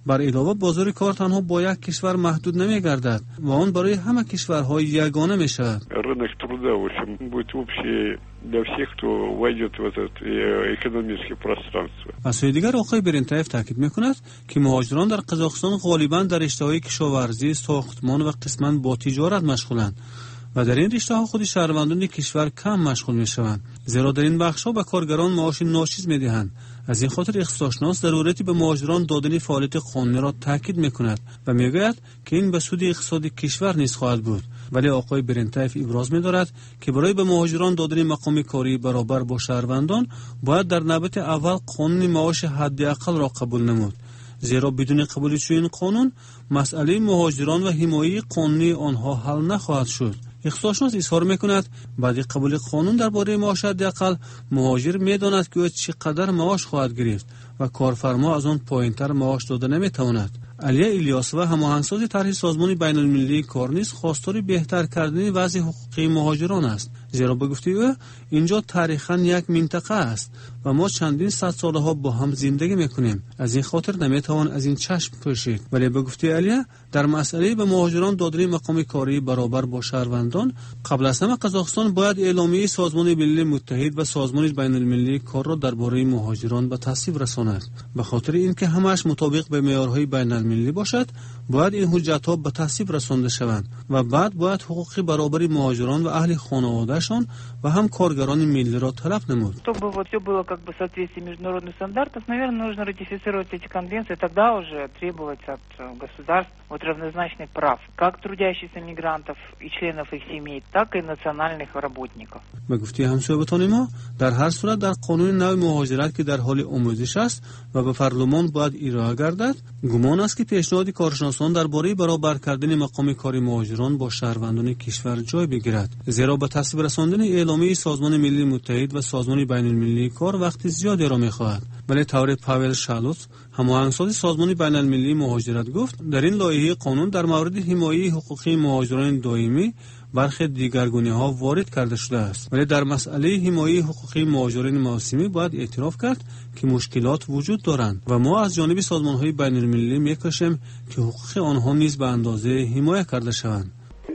بر علاوه بازار کار تنها با یک کشور محدود نمی‌گردد و آن برای همه کشورهای یگانه می‌شود. Рынок труда, в общем, будет общий для всех, кто войдет в это экономическое пространство. از سوی دیگر آقای برنتایف تاکید می‌کند که مهاجران در قزاقستان غالباً در رشته‌های کشاورزی، ساختمان و قسماً با تجارت مشغولند و در این رشته‌ها خود شهروندان کشور کم مشغول می‌شوند، زیرا در این بخش‌ها به کارگران معاش ناچیز می‌دهند. از این خاطر اقتصادشناس ضرورتی به مهاجران دادن فعالیت قانونی را تاکید می‌کند و می‌گوید که این به سود اقتصاد کشور نیز خواهد بود. ولی آقای برنتایف ابراز می‌دارد که برای به مهاجران دادن مقام کاری برابر با شهروندان باید در نوبت اول قانون معاش حداقل را قبول نمود، زیرا بدون قبول چنین قانون مسئله مهاجران و حمایت قانونی آنها حل نخواهد شد. اقتصادشناس اظهار می‌کند بعد قبول قانون درباره معاش حداقل مهاجر می‌داند که او چقدر معاش خواهد گرفت و کارفرما از آن پایین‌تر معاش داده نمی‌تواند. علیه الیاسова هماهنگساز طرح سازمان بین‌المللی کار نیز خواستار بهتر کردن وضع حقوقی مهاجران است، زیرا به گفته او اینجا تاریخاً یک منطقه است و ما چندین صد سالها با هم زندگی میکنیم، از این خاطر نمیتوان از این چشم پوشید. ولی به گفته علیه در مسئله به مهاجران دادن مقام کاری برابر با شهروندان قبل از همه قزاقستان باید اعلامیه سازمان ملل متحد و سازمان بین‌المللی کار را درباره مهاجران به تصویب رساند. به خاطر اینکه همش مطابق به معیارهای بین‌المللی باشد باید این حجت‌ها به تصویب رسانده شوند و بعد باید حقوق برابری مهاجران و اهل خانواده‌شان و هم کارگران ملی را طلب نمود. Чтобы вот все было как бы в соответствии международных стандартов, наверное, нужно ратифицировать эти конвенции, тогда уже требовать от государств вот равнозначных прав, как трудящихся мигрантов и членов их семей, так и национальных работников. به گفته همسایگان ما در هر صورت در قانون نو مهاجرت که در حال آموزش است و به پارلمان باید ارائه گردد، گمان است که پیشنهاد کارشناسان درباره برابر کردن مقام کاری مهاجران با شهروندان کشور جای بگیرد، زیرا به تصویب رساندن اعلامیه سازمان ملی متحد و سازمان بین‌المللی کار وقت زیادی را می‌خواهد. ولی طور پاول شالوت هماهنگساز سازمان بین‌المللی مهاجرت گفت در این لایحه قانون در مورد حمایت حقوقی مهاجران دائمی برخی دیگرگونی‌ها وارد کرده شده است، ولی در مسئله حمایت حقوقی مهاجران موسمی باید اعتراف کرد که مشکلات وجود دارند و ما از جانب سازمان‌های بین‌المللی می‌کوشیم که حقوق آنها نیز به اندازه حمایت کرده شوند.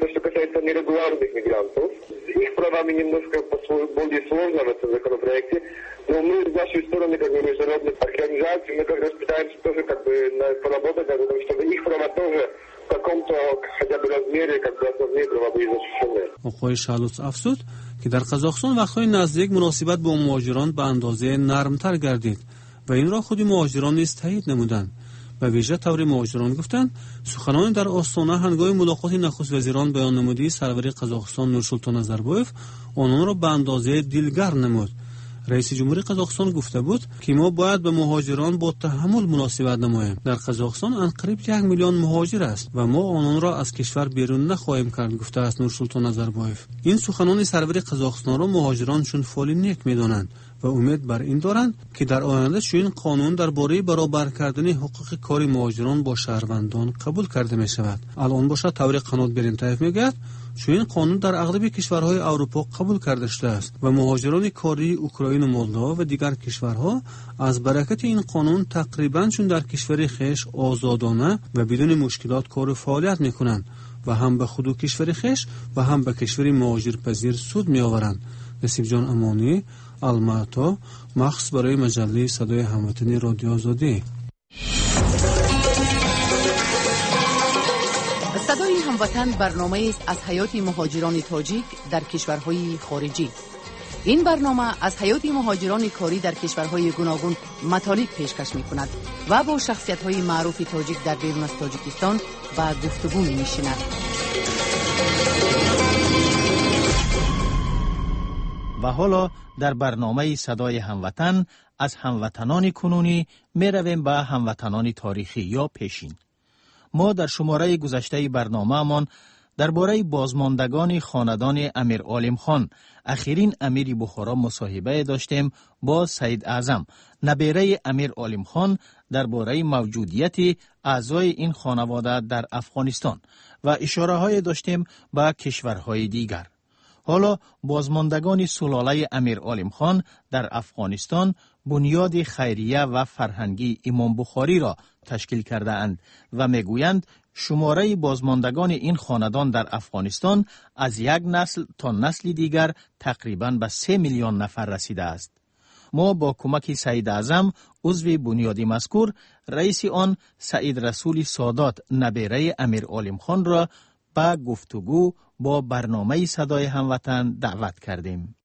правами немножко более сложно в этом законопроекте, но мы с нашей стороны, как бы, международных организаций, мы как раз пытаемся тоже как бы поработать над этим, чтобы их права тоже в каком-то хотя бы размере, как бы, основные права были защищены. آقای شالوت افزود که در قزاقستان وقت‌های نزدیک مناسبت با مهاجران به اندازه نرمتر گردید و این را خود مهاجران نیز تایید نمودند. و ویژه طور مهاجران گفتند سخنان در آستانه هنگام ملاقات نخست وزیران بیان نمودی سرور قزاقستان نورسولطان نظربایف آنان را به اندازه دلگرم نمود. رئیس جمهوری قزاقستان گفته بود که ما باید به مهاجران با تحمل مناسبت نماییم. در قزاقستان انقریب 1 میلیون مهاجر است و ما آنان را از کشور بیرون نخواهیم کرد، گفته است نورسولطان نظربایف. این سخنان سرور قزاقستان را مهاجران چون فعل نیک می‌دانند و امید بر این دارند که در آینده چنین قانون درباره برابر کردن حقوق کاری مهاجران با شهروندان قبول کرده می شود. الان باشد طور قنات برنتایف میگوید چنین قانون در اغلب کشورهای اروپا قبول کرده شده است و مهاجران کاری اوکراین و مولداوا و دیگر کشورها از برکت این قانون تقریبا چون در کشور خویش آزادانه و بدون مشکلات کار و فعالیت میکنند و هم به خود کشور خویش و هم به کشور مهاجرپذیر سود میآورند. نصیب جان امانی، الماتا، مخصوص برای مجله صدای هموطنی رادیو آزادی. صدای هموطن برنامه است از حیات مهاجران تاجیک در کشورهای خارجی. این برنامه از حیات مهاجران کاری در کشورهای گوناگون مطالب پیشکش می‌کند و با شخصیت‌های معروف تاجیک در بیرون از تاجیکستان و گفتگو می‌نشیند. و حالا در برنامه صدای هموطن از هموطنان کنونی می رویم به هموطنان تاریخی یا پیشین. ما در شماره گذشته برنامه‌مان درباره بازماندگان خاندان امیر عالم خان، اخیرین امیر بخارا مصاحبه داشتیم با سید اعظم، نبیره امیر عالم خان، درباره موجودیت اعضای این خانواده در افغانستان و اشاره‌های داشتیم به کشورهای دیگر. حالا بازماندگان سلاله امیر عالم خان در افغانستان بنیاد خیریه و فرهنگی امام بخاری را تشکیل کرده اند و میگویند شماره بازماندگان این خاندان در افغانستان از یک نسل تا نسل دیگر تقریباً به 3 میلیون نفر رسیده است. ما با کمک سید اعظم عضو بنیاد مذکور، رئیس آن سعید رسول سادات نبیره امیر عالم خان را به گفتگو با برنامه صدای هموطن دعوت کردیم.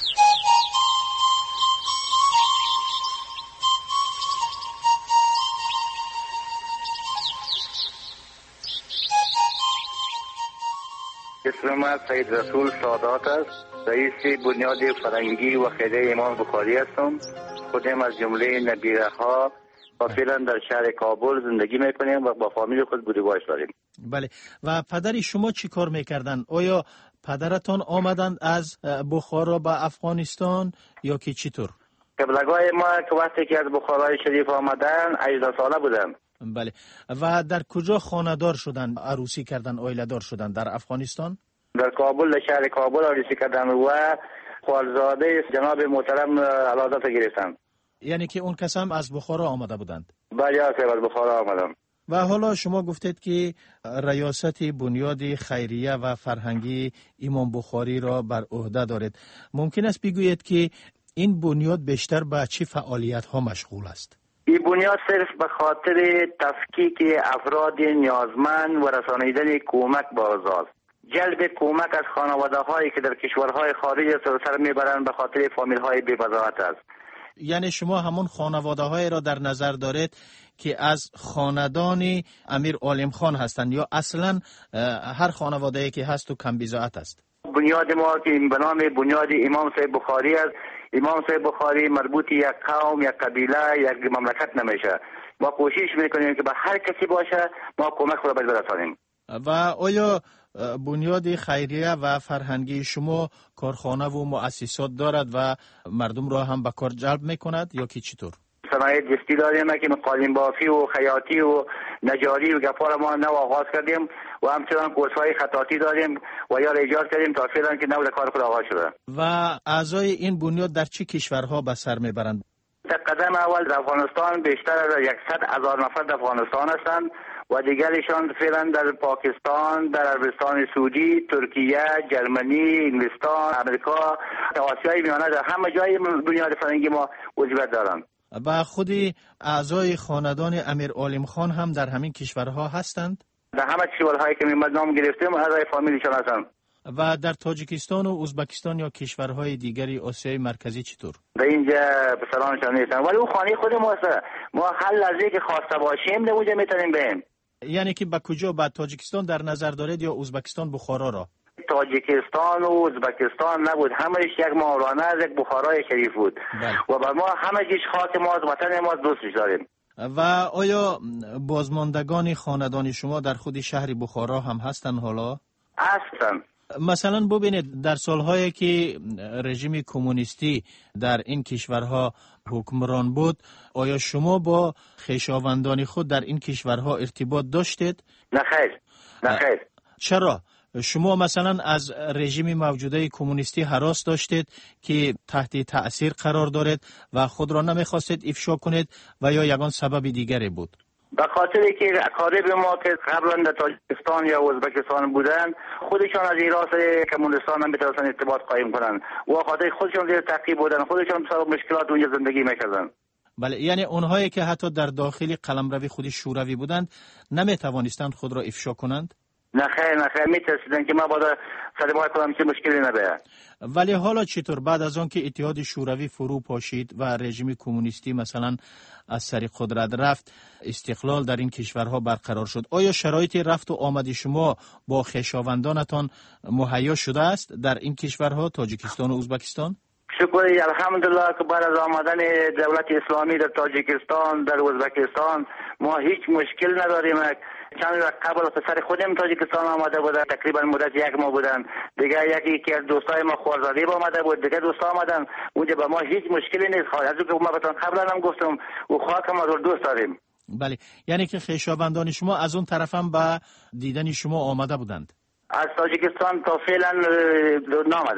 اسم من سید رسول سادات است. رئیس بنیاد فرهنگی و خیریه امام بخاری هستم. خودم از جمله نبیره ها و فعلا در شهر کابل زندگی میکنیم و با فامیل خود بودگاهش داریم. بله. و پدر شما چی کار میکردن؟ آیا پدرتان آمدند از بخارا به افغانستان یا که چطور؟ قبلگاه ما که وقتی که از بخارای شریف آمدن 18 ساله بودم. بله. و در کجا خانه‌دار شدن، عروسی کردن، عائله‌دار شدن؟ در افغانستان؟ در کابل، در شهر کابل عروسی کردن و خالزاده جناب محترم علادت گرفتن. یعنی که اون کس هم از بخارا آمده بودند؟ بله از بخارا آمدم. و حالا شما گفتید که ریاست بنیاد خیریه و فرهنگی امام بخاری را بر عهده دارید. ممکن است بگویید که این بنیاد بیشتر به چه فعالیت‌ها مشغول است؟ این بنیاد صرف به خاطر تفکیک افراد نیازمند و رسانیدن کمک به آنها است. جلب کمک از خانواده‌هایی که در کشورهای خارج سر میبرند به خاطر فامیل‌های بی‌بضاعت است. یعنی شما همون خانواده‌هایی را در نظر دارید که از خاندان امیر عالم خان هستند یا اصلا هر خانواده‌ای که هست و کم بضاعت است؟ بنیاد ما که به نام بنیاد امام صاحب بخاری است. امام صاحب بخاری مربوط یک قوم، یک قبیله، یک مملکت نمیشه. ما کوشش میکنیم که به هر کسی باشه ما کمک را برسانیم. و آیا بنیاد خیریه و فرهنگی شما کارخانه و مؤسسات دارد و مردم را هم به کار جلب میکند یا که چطور؟ صنایع دستی داریم که قالین بافی و خیاطی و نجاری و گفار ما نو آغاز کردیم و همچنان کورس‌های خطاطی داریم و یا ایجاد کردیم تا فعلا که نو کار خود آغاز شده. و اعضای این بنیاد در چه کشورها به سر میبرند؟ در قدم اول در افغانستان بیشتر از 100,000 نفر در افغانستان هستند و دیگرشان فعلا در پاکستان، در عربستان سعودی، ترکیه، جرمنی، انگلستان، امریکا، آسیای میانه در همه جای بنیاد فرهنگی ما عضویت دارند. و خود اعضای خاندان امیر عالم خان هم در همین کشورها هستند؟ در همه کشورهایی که ما نام گرفتیم اعضای فامیلشان هستند. و در تاجیکستان و ازبکستان یا کشورهای دیگری آسیای مرکزی چطور؟ در اینجا پسرانشان نیستن ولی اون خانه خود ما هست. ما هر لحظه که خواسته باشیم در اونجا میتونیم بریم. یعنی که به کجا؟ به تاجیکستان در نظر دارید یا ازبکستان بخارا را؟ تاجیکستان و ازبکستان نبود، همهش یک ماورانه از یک بخارای شریف بود. و بر ما همه چیز خاک ماست، وطن ما دوستش داریم. و آیا بازماندگان خاندان شما در خود شهر بخارا هم هستند حالا؟ هستند. مثلا ببینید در سالهایی که رژیم کمونیستی در این کشورها حکمران بود، آیا شما با خویشاوندان خود در این کشورها ارتباط داشتید؟ نه خیر. چرا؟ شما مثلا از رژیم موجوده کمونیستی هراس داشتید که تحت تأثیر قرار دارید و خود را نمیخواستید افشا کنید و یا یگان سبب دیگری بود؟ به خاطر که اقارب ما که قبلا در تاجیکستان یا ازبکستان بودن خودشان از ایراس کمونستان هم میتونستن ارتباط قایم کنن و خاطر خودشان زیر تعقیب بودن، خودشان بسیار مشکلات اونجا زندگی میکردن. بله، یعنی اونهایی که حتی در داخل قلمرو خود شوروی بودند نمیتوانستند خود را افشا کنند؟ نه خیر میترسیدن که ما باید سرمایه کنم که مشکلی نباید. ولی حالا چطور بعد از آن که اتحاد شوروی فرو پاشید و رژیم کمونیستی مثلا از سر قدرت رفت، استقلال در این کشورها برقرار شد، آیا شرایط رفت و آمد شما با خویشاوندانتان مهیا شده است در این کشورها، تاجیکستان و ازبکستان؟ شکر الحمدلله که بعد از آمدن دولت اسلامی در تاجیکستان، در ازبکستان ما هیچ مشکل نداریم. چند وقت قبل پسر خودم تاجیکستان آمده بودن، تقریبا مدت 1 ماه بودن. دیگه یکی از دوستای ما خوارزادی آمده بود، دیگه دوستا آمدن. اونجا با ما هیچ مشکلی نیست. از اون که ما بهتون قبلا هم گفتم و خاک ما رو دوست داریم. بله، یعنی که خویشاوندان شما از اون طرف هم به دیدن شما آمده بودند؟ از تاجیکستان تا فعلا نامدن.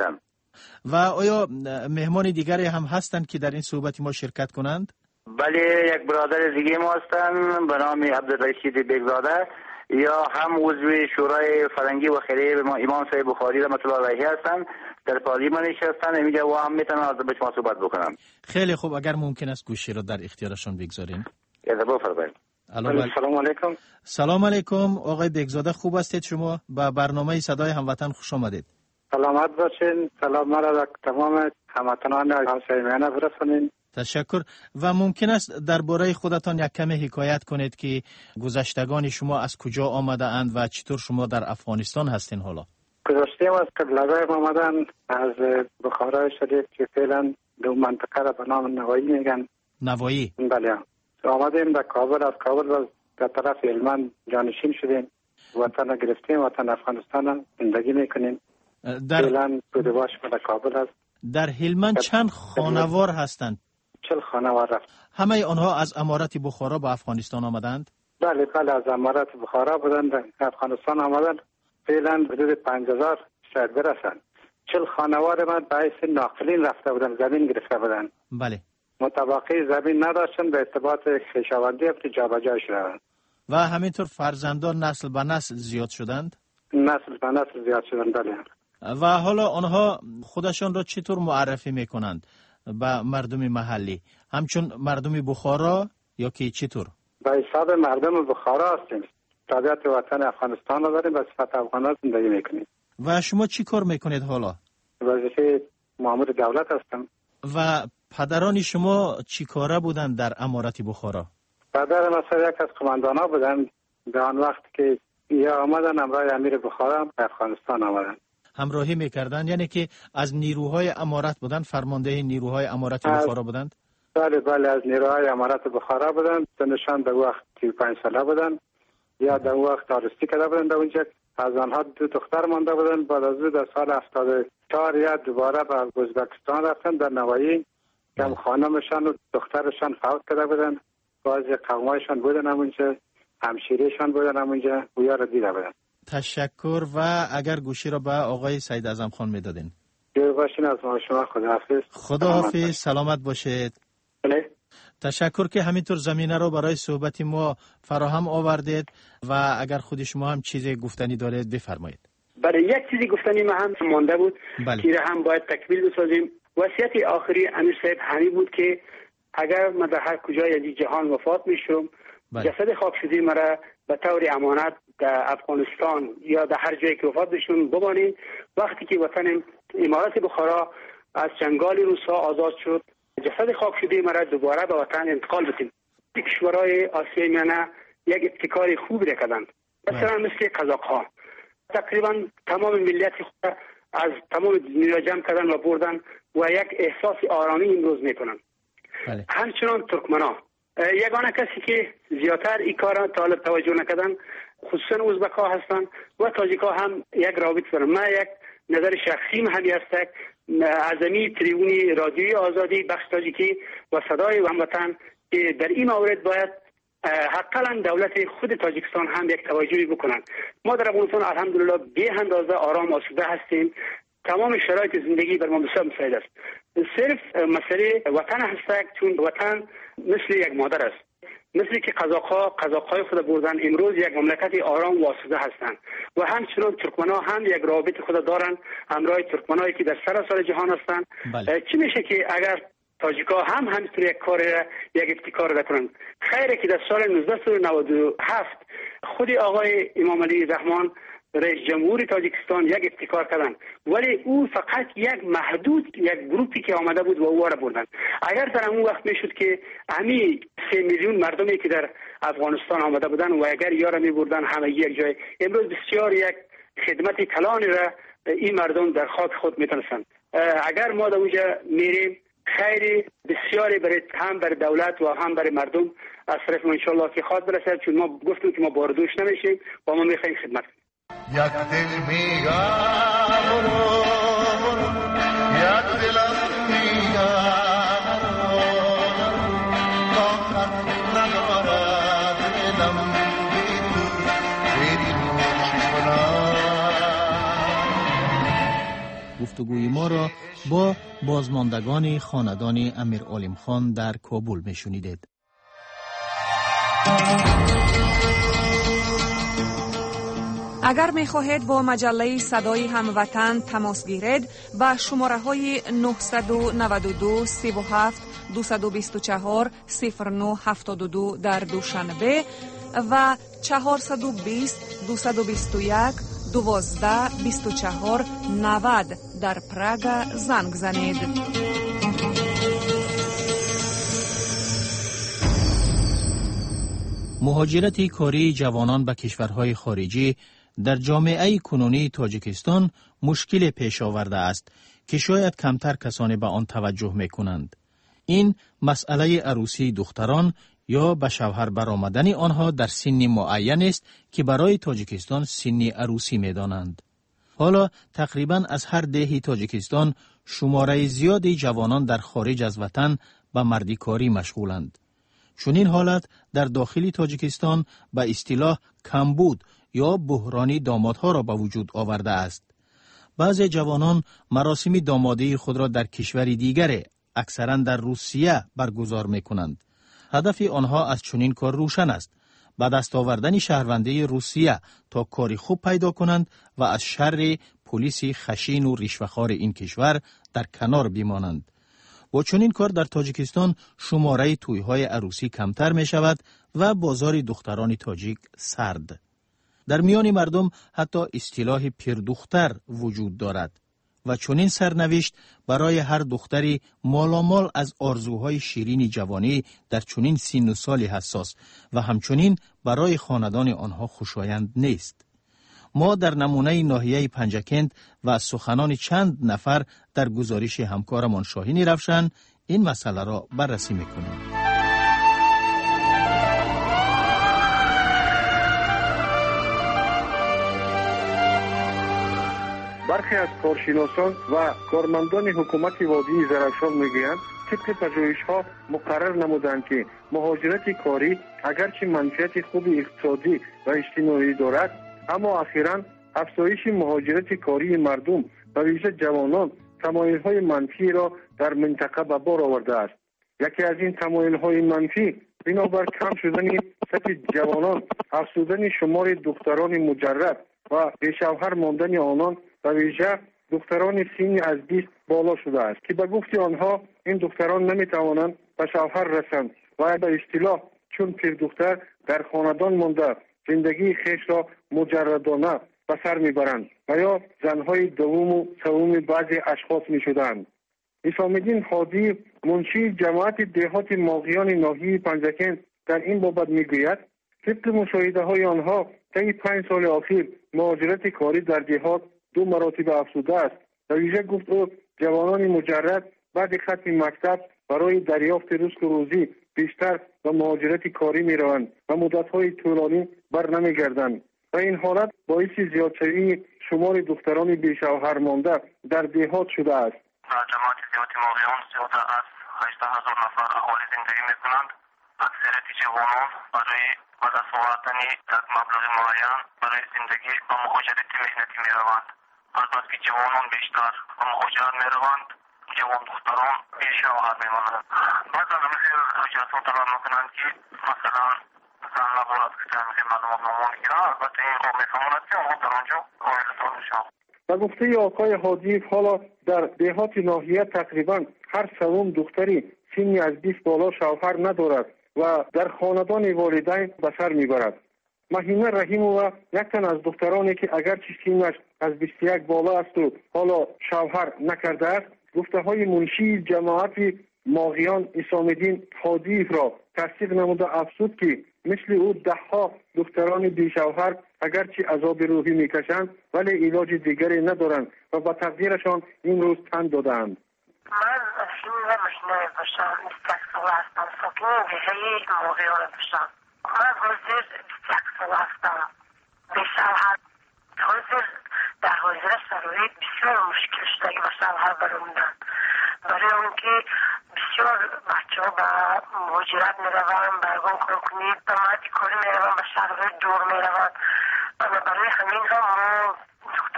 و آیا مهمان دیگری هم هستند که در این صحبت ما شرکت کنند؟ بله، یک برادر دیگه ما هستن به نام عبدالرشید بیگزاده، یا هم عضو شورای فرنگی و خیریه امام صاحب بخاری رحمت الله علیه هستن، در پارلمان نشستن. اینجا و هم میتونن از به شما صحبت بکنن. خیلی خوب، اگر ممکن است گوشی رو در اختیارشون بگذارین. بفرمایید. سلام علیکم. سلام علیکم آقای بیگزاده، خوب هستید شما؟ به برنامه صدای هموطن خوش آمدید. سلامت باشین. سلام مرا تمام هموطنان همسایه‌مانه برسونین. تشکر. و ممکن است درباره خودتان یک کمی حکایت کنید که گذشتگان شما از کجا آمده اند و چطور شما در افغانستان هستین حالا؟ گذشته از قبلگاه آمدن از بخارای شریف که فعلا دو منطقه را به نام نوایی میگن. نوایی؟ بله. آمدیم در کابل، از کابل و در طرف هلمند جانشین شدیم. وطن گرفتیم، وطن افغانستان زندگی میکنیم. فعلا بودواش در کابل است. در هلمند چند خانوار هستند؟ 40 خانوار رفت. همه آنها از امارت بخارا به افغانستان آمدند؟ بله از امارت بخارا بودند در افغانستان آمدند. فعلا حدود 5000 شاید برسند. 40 خانوار من باعث ناقلین رفته بودن، زمین گرفته بودن. بله. مطابقه زمین نداشتن، به ارتباط خویشاوندی جابجا شدند. و همینطور فرزندان نسل به نسل زیاد شدند؟ نسل به نسل زیاد شدند، بله. و حالا آنها خودشان را چطور معرفی میکنند به مردم محلی؟ همچون مردم بخارا یا که چطور؟ به حساب مردم بخارا هستیم. طبیعت وطن افغانستان را داریم، به صفت افغانان زندگی میکنیم. و شما چی کار میکنید حالا؟ وظیفه مامور دولت هستم. و پدران شما چی کاره بودند در امارت بخارا؟ پدر مثلا یک از قماندانا بودن. به آن وقت که یا آمدن همراه امیر بخارا به افغانستان آمدن. همراهی میکردن، یعنی که از نیروهای امارت بودند، فرمانده نیروهای امارت بخارا بودند؟ بله از نیروهای امارت بخارا بودند. سنشان در وقت 35 ساله بودند، یا در وقت آرستی کرده بودند. اونجا از آنها 2 دختر مانده بودند. بعد از او در سال 74 یا دوباره به ازبکستان رفتن در نوایی که هم خانمشان و دخترشان فوت کرده بودند. بعضی قومایشان بودن همونجا، همشیرهشان بودن همونجا، اویا را دیده بودند. تشکر. و اگر گوشی را به آقای سید اعظم خان میدادین. جور باشین. از شما خداحافظ. خداحافظ. سلامت باشید. بله. تشکر که همینطور زمینه رو برای صحبت ما فراهم آوردید و اگر خود شما هم چیزی گفتنی دارید بفرمایید. برای یک چیزی گفتنی ما هم مانده بود که هم باید تکمیل بسازیم. وصیت آخری امیر صاحب همین بود که اگر من در هر کجای از جهان وفات میشم، جسد خاک شده مرا به طور امانت در افغانستان یا در هر جایی که وفات بشم بمانید. وقتی که وطن امارت بخارا از چنگال روس‌ها آزاد شد، جسد خاک شده مرا دوباره به وطن انتقال بدیم. کشورهای آسیای میانه یک ابتکار خوب کردند، مثلا مثل قزاق‌ها. تقریبا تمام ملیت خود از تمام دنیا جمع کردن و بردن و یک احساس آرامی امروز میکنن. همچنان ترکمن‌ها یگانه کسی که زیادتر این کار طالب توجه نکردن خصوصا ازبک‌ها هستند و تاجیک‌ها هم یک رابطه دارن. من یک نظر شخصیم همی است اعظمی تریبونی رادیوی آزادی بخش تاجیکی و صدای هموطن که در این مورد باید حقاً دولت خود تاجیکستان هم یک توجهی بکنن. ما در افغانستان الحمدلله به اندازه آرام آسوده هستیم. تمام شرایط زندگی بر ما بسیار مساعد است. صرف مسئله وطن هست، چون وطن مثل یک مادر است. مثل که قزاق‌های خود بردن، امروز یک مملکت آرام و آسوده هستند و همچنان ترکمن‌ها هم یک رابطه خود دارند همراه ترکمن‌هایی که در سراسر جهان هستند. چی میشه که اگر تاجیک‌ها هم همینطور یک کار یک ابتکار کنند؟ خیره که در سال 1997 خود آقای امام علی رحمان رئیس جمهور تاجیکستان یک ابتکار کردن، ولی او فقط یک محدود یک گروپی که آمده بود و او را بردن. اگر در همون وقت میشد که همین 3 میلیون مردمی که در افغانستان آمده بودن و اگر یارا می بردن همه یک جای، امروز بسیار یک خدمت کلانی را این مردم در خاک خود میتونستند. اگر ما در اونجا میریم خیری بسیاری برای هم برای دولت و هم برای مردم از طرف ما انشالله که خواد برسد، چون ما گفتیم که ما باردوش نمیشیم و ما میخوایم خدمت کنیم. یک دل میگم یک دلم میگم طاقت ندارد دلم بی تو چی کنم. گفتگوی ما را با بازماندگان خاندان امیر عالم خان در کابل میشنیدید. اگر می خواهید با مجله صدای هموطن تماس گیرید به شماره های 992 37 224 0972 در دوشنبه و 420 221 12 24 90 در پراگ زنگ زنید. مهاجرت کاری جوانان به کشورهای خارجی در جامعه کنونی تاجیکستان مشکل پیش آورده است که شاید کمتر کسانی به آن توجه میکنند. این مسئله عروسی دختران یا به شوهر برآمدن آنها در سن معین است که برای تاجیکستان سن عروسی میدانند. حالا تقریبا از هر دهی تاجیکستان شماره زیادی جوانان در خارج از وطن به مردیکاری مشغولند. چون این حالت در داخل تاجیکستان به اصطلاح کمبود یا بحرانی دامادها را به وجود آورده است. بعضی جوانان مراسم دامادی خود را در کشور دیگر، اکثرا در روسیه برگزار میکنند. هدف آنها از چنین کار روشن است: به دست آوردن شهروندی روسیه تا کاری خوب پیدا کنند و از شر پلیس خشین و رشوه‌خوار این کشور در کنار بمانند. با چنین کار در تاجیکستان شماره توی‌های عروسی کمتر می شود و بازار دختران تاجیک سرد. در میان مردم حتی اصطلاح پیردختر وجود دارد و چنین سرنوشت برای هر دختری مالامال از آرزوهای شیرین جوانی در چنین سن و سال حساس و همچنین برای خاندان آنها خوشایند نیست. ما در نمونه ناحیه پنجکند و از سخنان چند نفر در گزارش همکارمان شاهین رفشن این مسئله را بررسی میکنیم. برخی از کارشناسان و کارمندان حکومت وادی زرافشان میگویند طبق پژوهش‌ها مقرر نمودند که مهاجرت کاری اگرچه منفعت خوب اقتصادی و اجتماعی دارد، اما اخیراً افزایش مهاجرت کاری مردم و ویژه جوانان تمایل‌های منفی را در منطقه به بار آورده است. یکی از این تمایل‌های منفی بنابر کم شدن سطح جوانان، افزودن شمار دختران مجرد و بی‌شوهر ماندن آنان و ویژه دختران سنی از 20 بالا شده است که به گفت آنها این دختران نمی‌توانند به شوهر رسند و به اصطلاح چون پیر دختر در خاندان مانده زندگی خیش را مجردانه به سر میبرند و یا زنهای دوم و سوم بعضی اشخاص میشدند. اسام‌الدین هادی منشی جماعت دهات ماغیان ناحیه پنجکند در این بابت میگوید طبق مشاهده‌های آنها طی 5 سال اخیر مهاجرت کاری در دهات 2 مراتب افزوده است و ویژه گفت او جوانان مجرد بعد ختم مکتب برای دریافت رزق و روزی بیشتر و مهاجرت کاری میروند و مدت‌های طولانی بر نمیگردند و این حالت باعث زیادشوی شمار دختران بی‌شوهر مانده در دهات شده است. در جماعت دهات ماغیان زیادتر از 18,000 نفر اهالی زندگی میکنند. اکثریت جوانان برای به دست آوردن یک مبلغ معین برای زندگی و مهاجرت مهنتی میروند. البته که جوانان بیشتر به مهاجرت میروند، جوان دختران بی‌شوهر میمانند. بعضی مثل حجتون طلب میکنند که مثلا زن نباید که تمیزی معلومات نامه میگیرن. البته این خوب میفهماند که آنها در آنجا قایلتان میشن. و گفته آقای هادی حالا در دهات ناحیه تقریبا هر سوم دختری سنی از 20 بالا شوهر ندارد و در خاندان والدین به سر میبرد. مهینه رحیمова یک تن از دخترانی که اگرچه سنش از 21 بالا است و حالا شوهر نکرده است، گفته های منشی جماعت ماغیان اسام‌الدین هادی را تصدیق نموده افزود که مثل او 10 دختران بی‌شوهر اگرچه عذاب روحی میکشند ولی علاج دیگری ندارند و به تقدیرشان این روز تن دادند. من فیلم مشنای باشم، 21 ساله هستم، ساکن دهه ماغیان باشم. من حاضر 21 ساله هستم، بی‌شوهر. حاضر در حاضر شرایط بسیار مشکل شده که به شوهر برموندن. برای اون که بسیار بچه ها به مهاجرت میروند، برگام کار کنید، به مردی کاری میروند، به شهرهای دور میروند. برای همین هم ما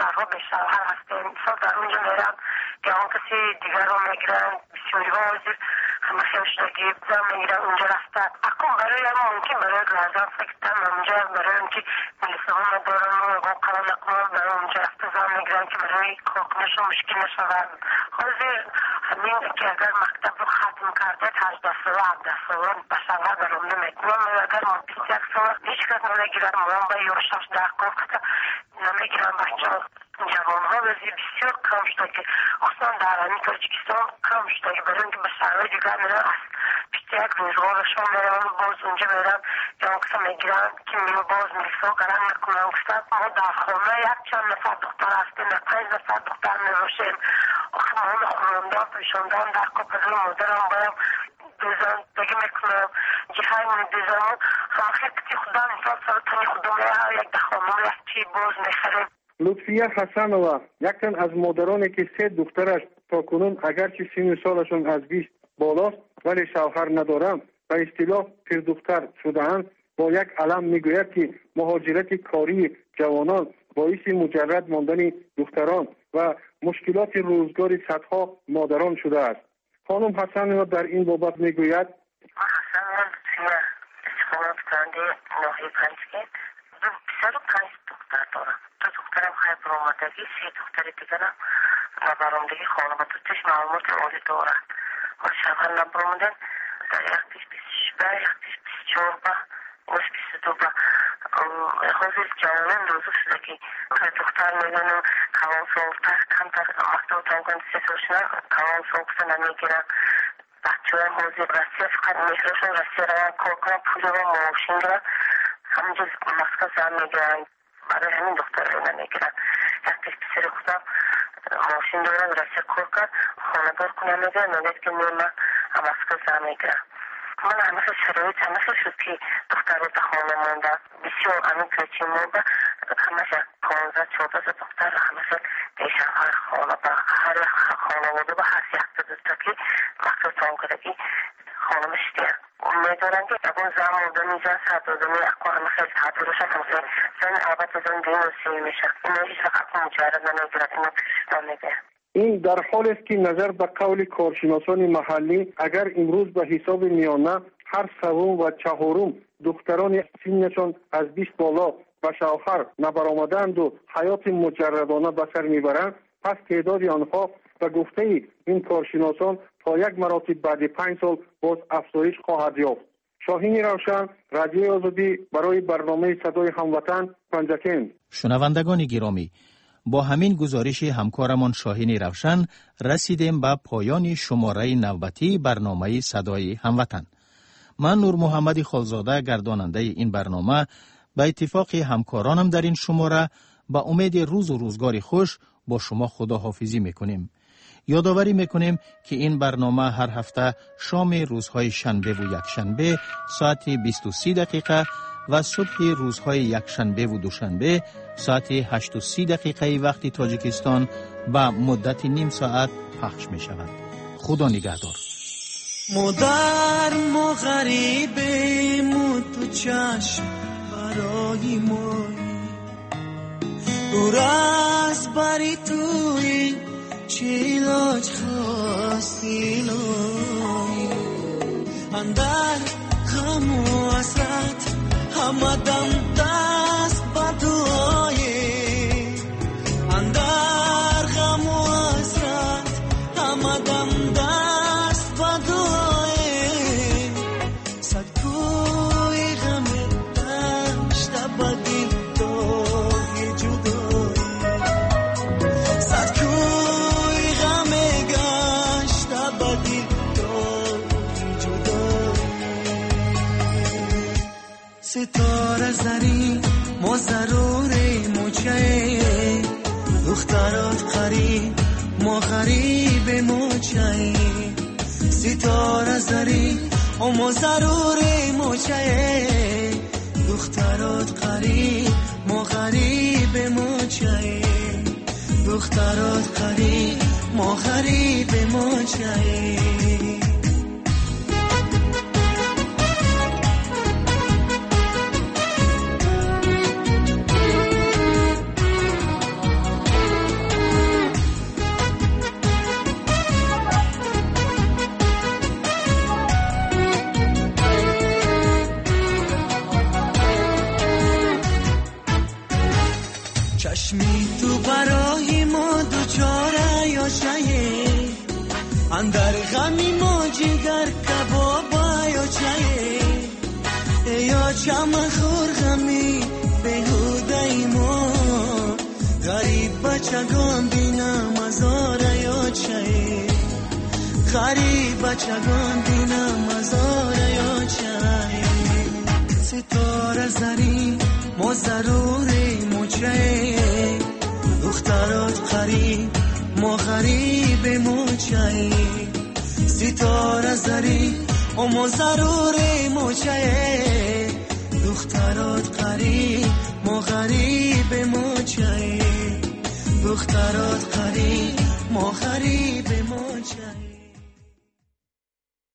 دخترها به شوهر هستیم. مثلا در اونجا میرم یا اون کسی دیگر رو میگیرن، بسیاری ها حاضر همه خیمشتگی زن میگیرن اونجا رفتن. اکن برای هم ممکن برای لازم فکرتم اونجا برای اینکه ملیسه ها مدارن و اگه قرار نکنم برای اونجا رفته زن میگیرن که برای کاکنش و مشکل نشود. حاضر همین که اگر مکتب رو ختم کرده 18 سال 17 سال به شوهر برام نمیکنم. اگر ما 21 سال هیچ کس نمیگیرن موان با یوشش در کافت نمیگیرن بچه ها جوان ها بسیار کم شده که اصلا در همین تاجیکستان کم شده که برای اینکه به شهرهای دیگر میرن از پیش یک روزگارشان میرن باز اونجا میرن یا اکسا میگیرن که میرو باز میرسا قرم نکنن اکسا ما در خانه یک چند نفر دختر هستیم 5 نفر دختر میروشیم اکسا ما خوراندن پیشاندن در کپزای مدرم بایم دوزن بگه میکنم جهای من دوزن همه خیلی کتی خدا مثال سرطانی خدا میره یک دخانه یک چی باز میخریم. لطفیه حسنова یک تن از مادرانی که 3 دخترش تا کنون اگرچه سن سالشون از 20 بالاست ولی شوهر ندارند به اصطلاح پیردختر شدهاند با یک علم میگوید که مهاجرت کاری جوانان باعث مجرد ماندن دختران و مشکلات روزگار صدها مادران شده است. خانم حسنova در این بابت میگوید حسنova لطفیه استخدامات کننده ناحیه پنجگین 25 دختر دارم. 2 دخترم خیلی برآمدگی 3 دختر دیگرم نبرامدگی خانواده‌اش معلومات عالی دارند و شوهر نبرامدن در یک پیش 27 یک پیش 24 و 22 حاضر جوانان روزو شده که دختر میگن و کوان سوقتر کمتر مکتب تاوگن 3 سالشونه کوان سوقتر نمیگیرن بچه های حاضر رسیه فقط میشرشون رسیه روان کار کنن پول رو ماشین گرن همینجا مسکن زن میگیرن برای همین دختر رو نمیگیرن. یک پیش پسر خودم ماشین دارم رسیه کار کن خاندار کنم میگیرن نمید که میرم مسکن زن میگیرن. من همه شرایط همه شد که دختر رو به خانه مانده بسیار امین پیچی مانده همه 15-14 دختر همه پیش هر خانه به هر خانواده به هر یک دوستا که وقت تام کردگی خانم شدیم میدارن که اگه زن مانده میزن سر دادمی اکو همه خیلی تحبیر روشن همه زن عبت زن دین رسیه میشه اینو هیچ وقت مجرد نمیگیرد اینو پیشتان میگه. این در حال است که نظر به قول کارشناسان محلی اگر امروز به حساب میانه هر سوم و چهارم دختران سنشان از 20 بالا به شوهر نبرآمدند و حیات مجردانه به سر میبرند پس تعداد آنها به گفته این کارشناسان تا 1 مراتب بعد 5 سال باز افزایش خواهد یافت. شاهین روشن، رادیو آزادی برای برنامه صدای هموطن پنجکین. شنوندگان گرامی، با همین گزارش همکارمان شاهین روشن رسیدیم به پایان شماره نوبتی برنامه صدای هموطن. من نور محمد خالزاده گرداننده این برنامه به اتفاق همکارانم در این شماره با امید روز و روزگار خوش با شما خداحافظی میکنیم. یادآوری میکنیم که این برنامه هر هفته شام روزهای شنبه و یکشنبه ساعت 23 دقیقه و صبح روزهای یکشنبه و دوشنبه ساعت 8:30 وقت تاجیکستان با مدت نیم ساعت پخش می شود. خدا نگهدار. مادر ما غریبیم و تو چشم برای مایی دور از بری توی چه علاج خواستی لایی اندر غم و حسرت همه دم دست با دعایی اندر غم و حسرت همه دم دست با دعایی صدگوی غم دشت بدین داغی جدایی صدگوی غم گشت بدین داغی جدایی ستاره زری ما ضروری موچه دخترات قریب ما غریب موچه ستاره زری ما ضروری موچه دخترات قریب ما غریب موچه دخترات قریب ما غریب موچه چشمی تو برای ما دوچاره یا چایه اندر غمی ما جگر کبابا یا چایه یا چم خور غمی بهوده ما غریب بچگان بینم ازاره یا چایه غریب بچگان بینم ازاره یا چایه ستاره زری ما ضروری موچه دخترات قریب ما غریب موچه ستاره زری ما ضروری موچه دخترات قریب ما غریب موچه دخترات قریب ما غریب موچه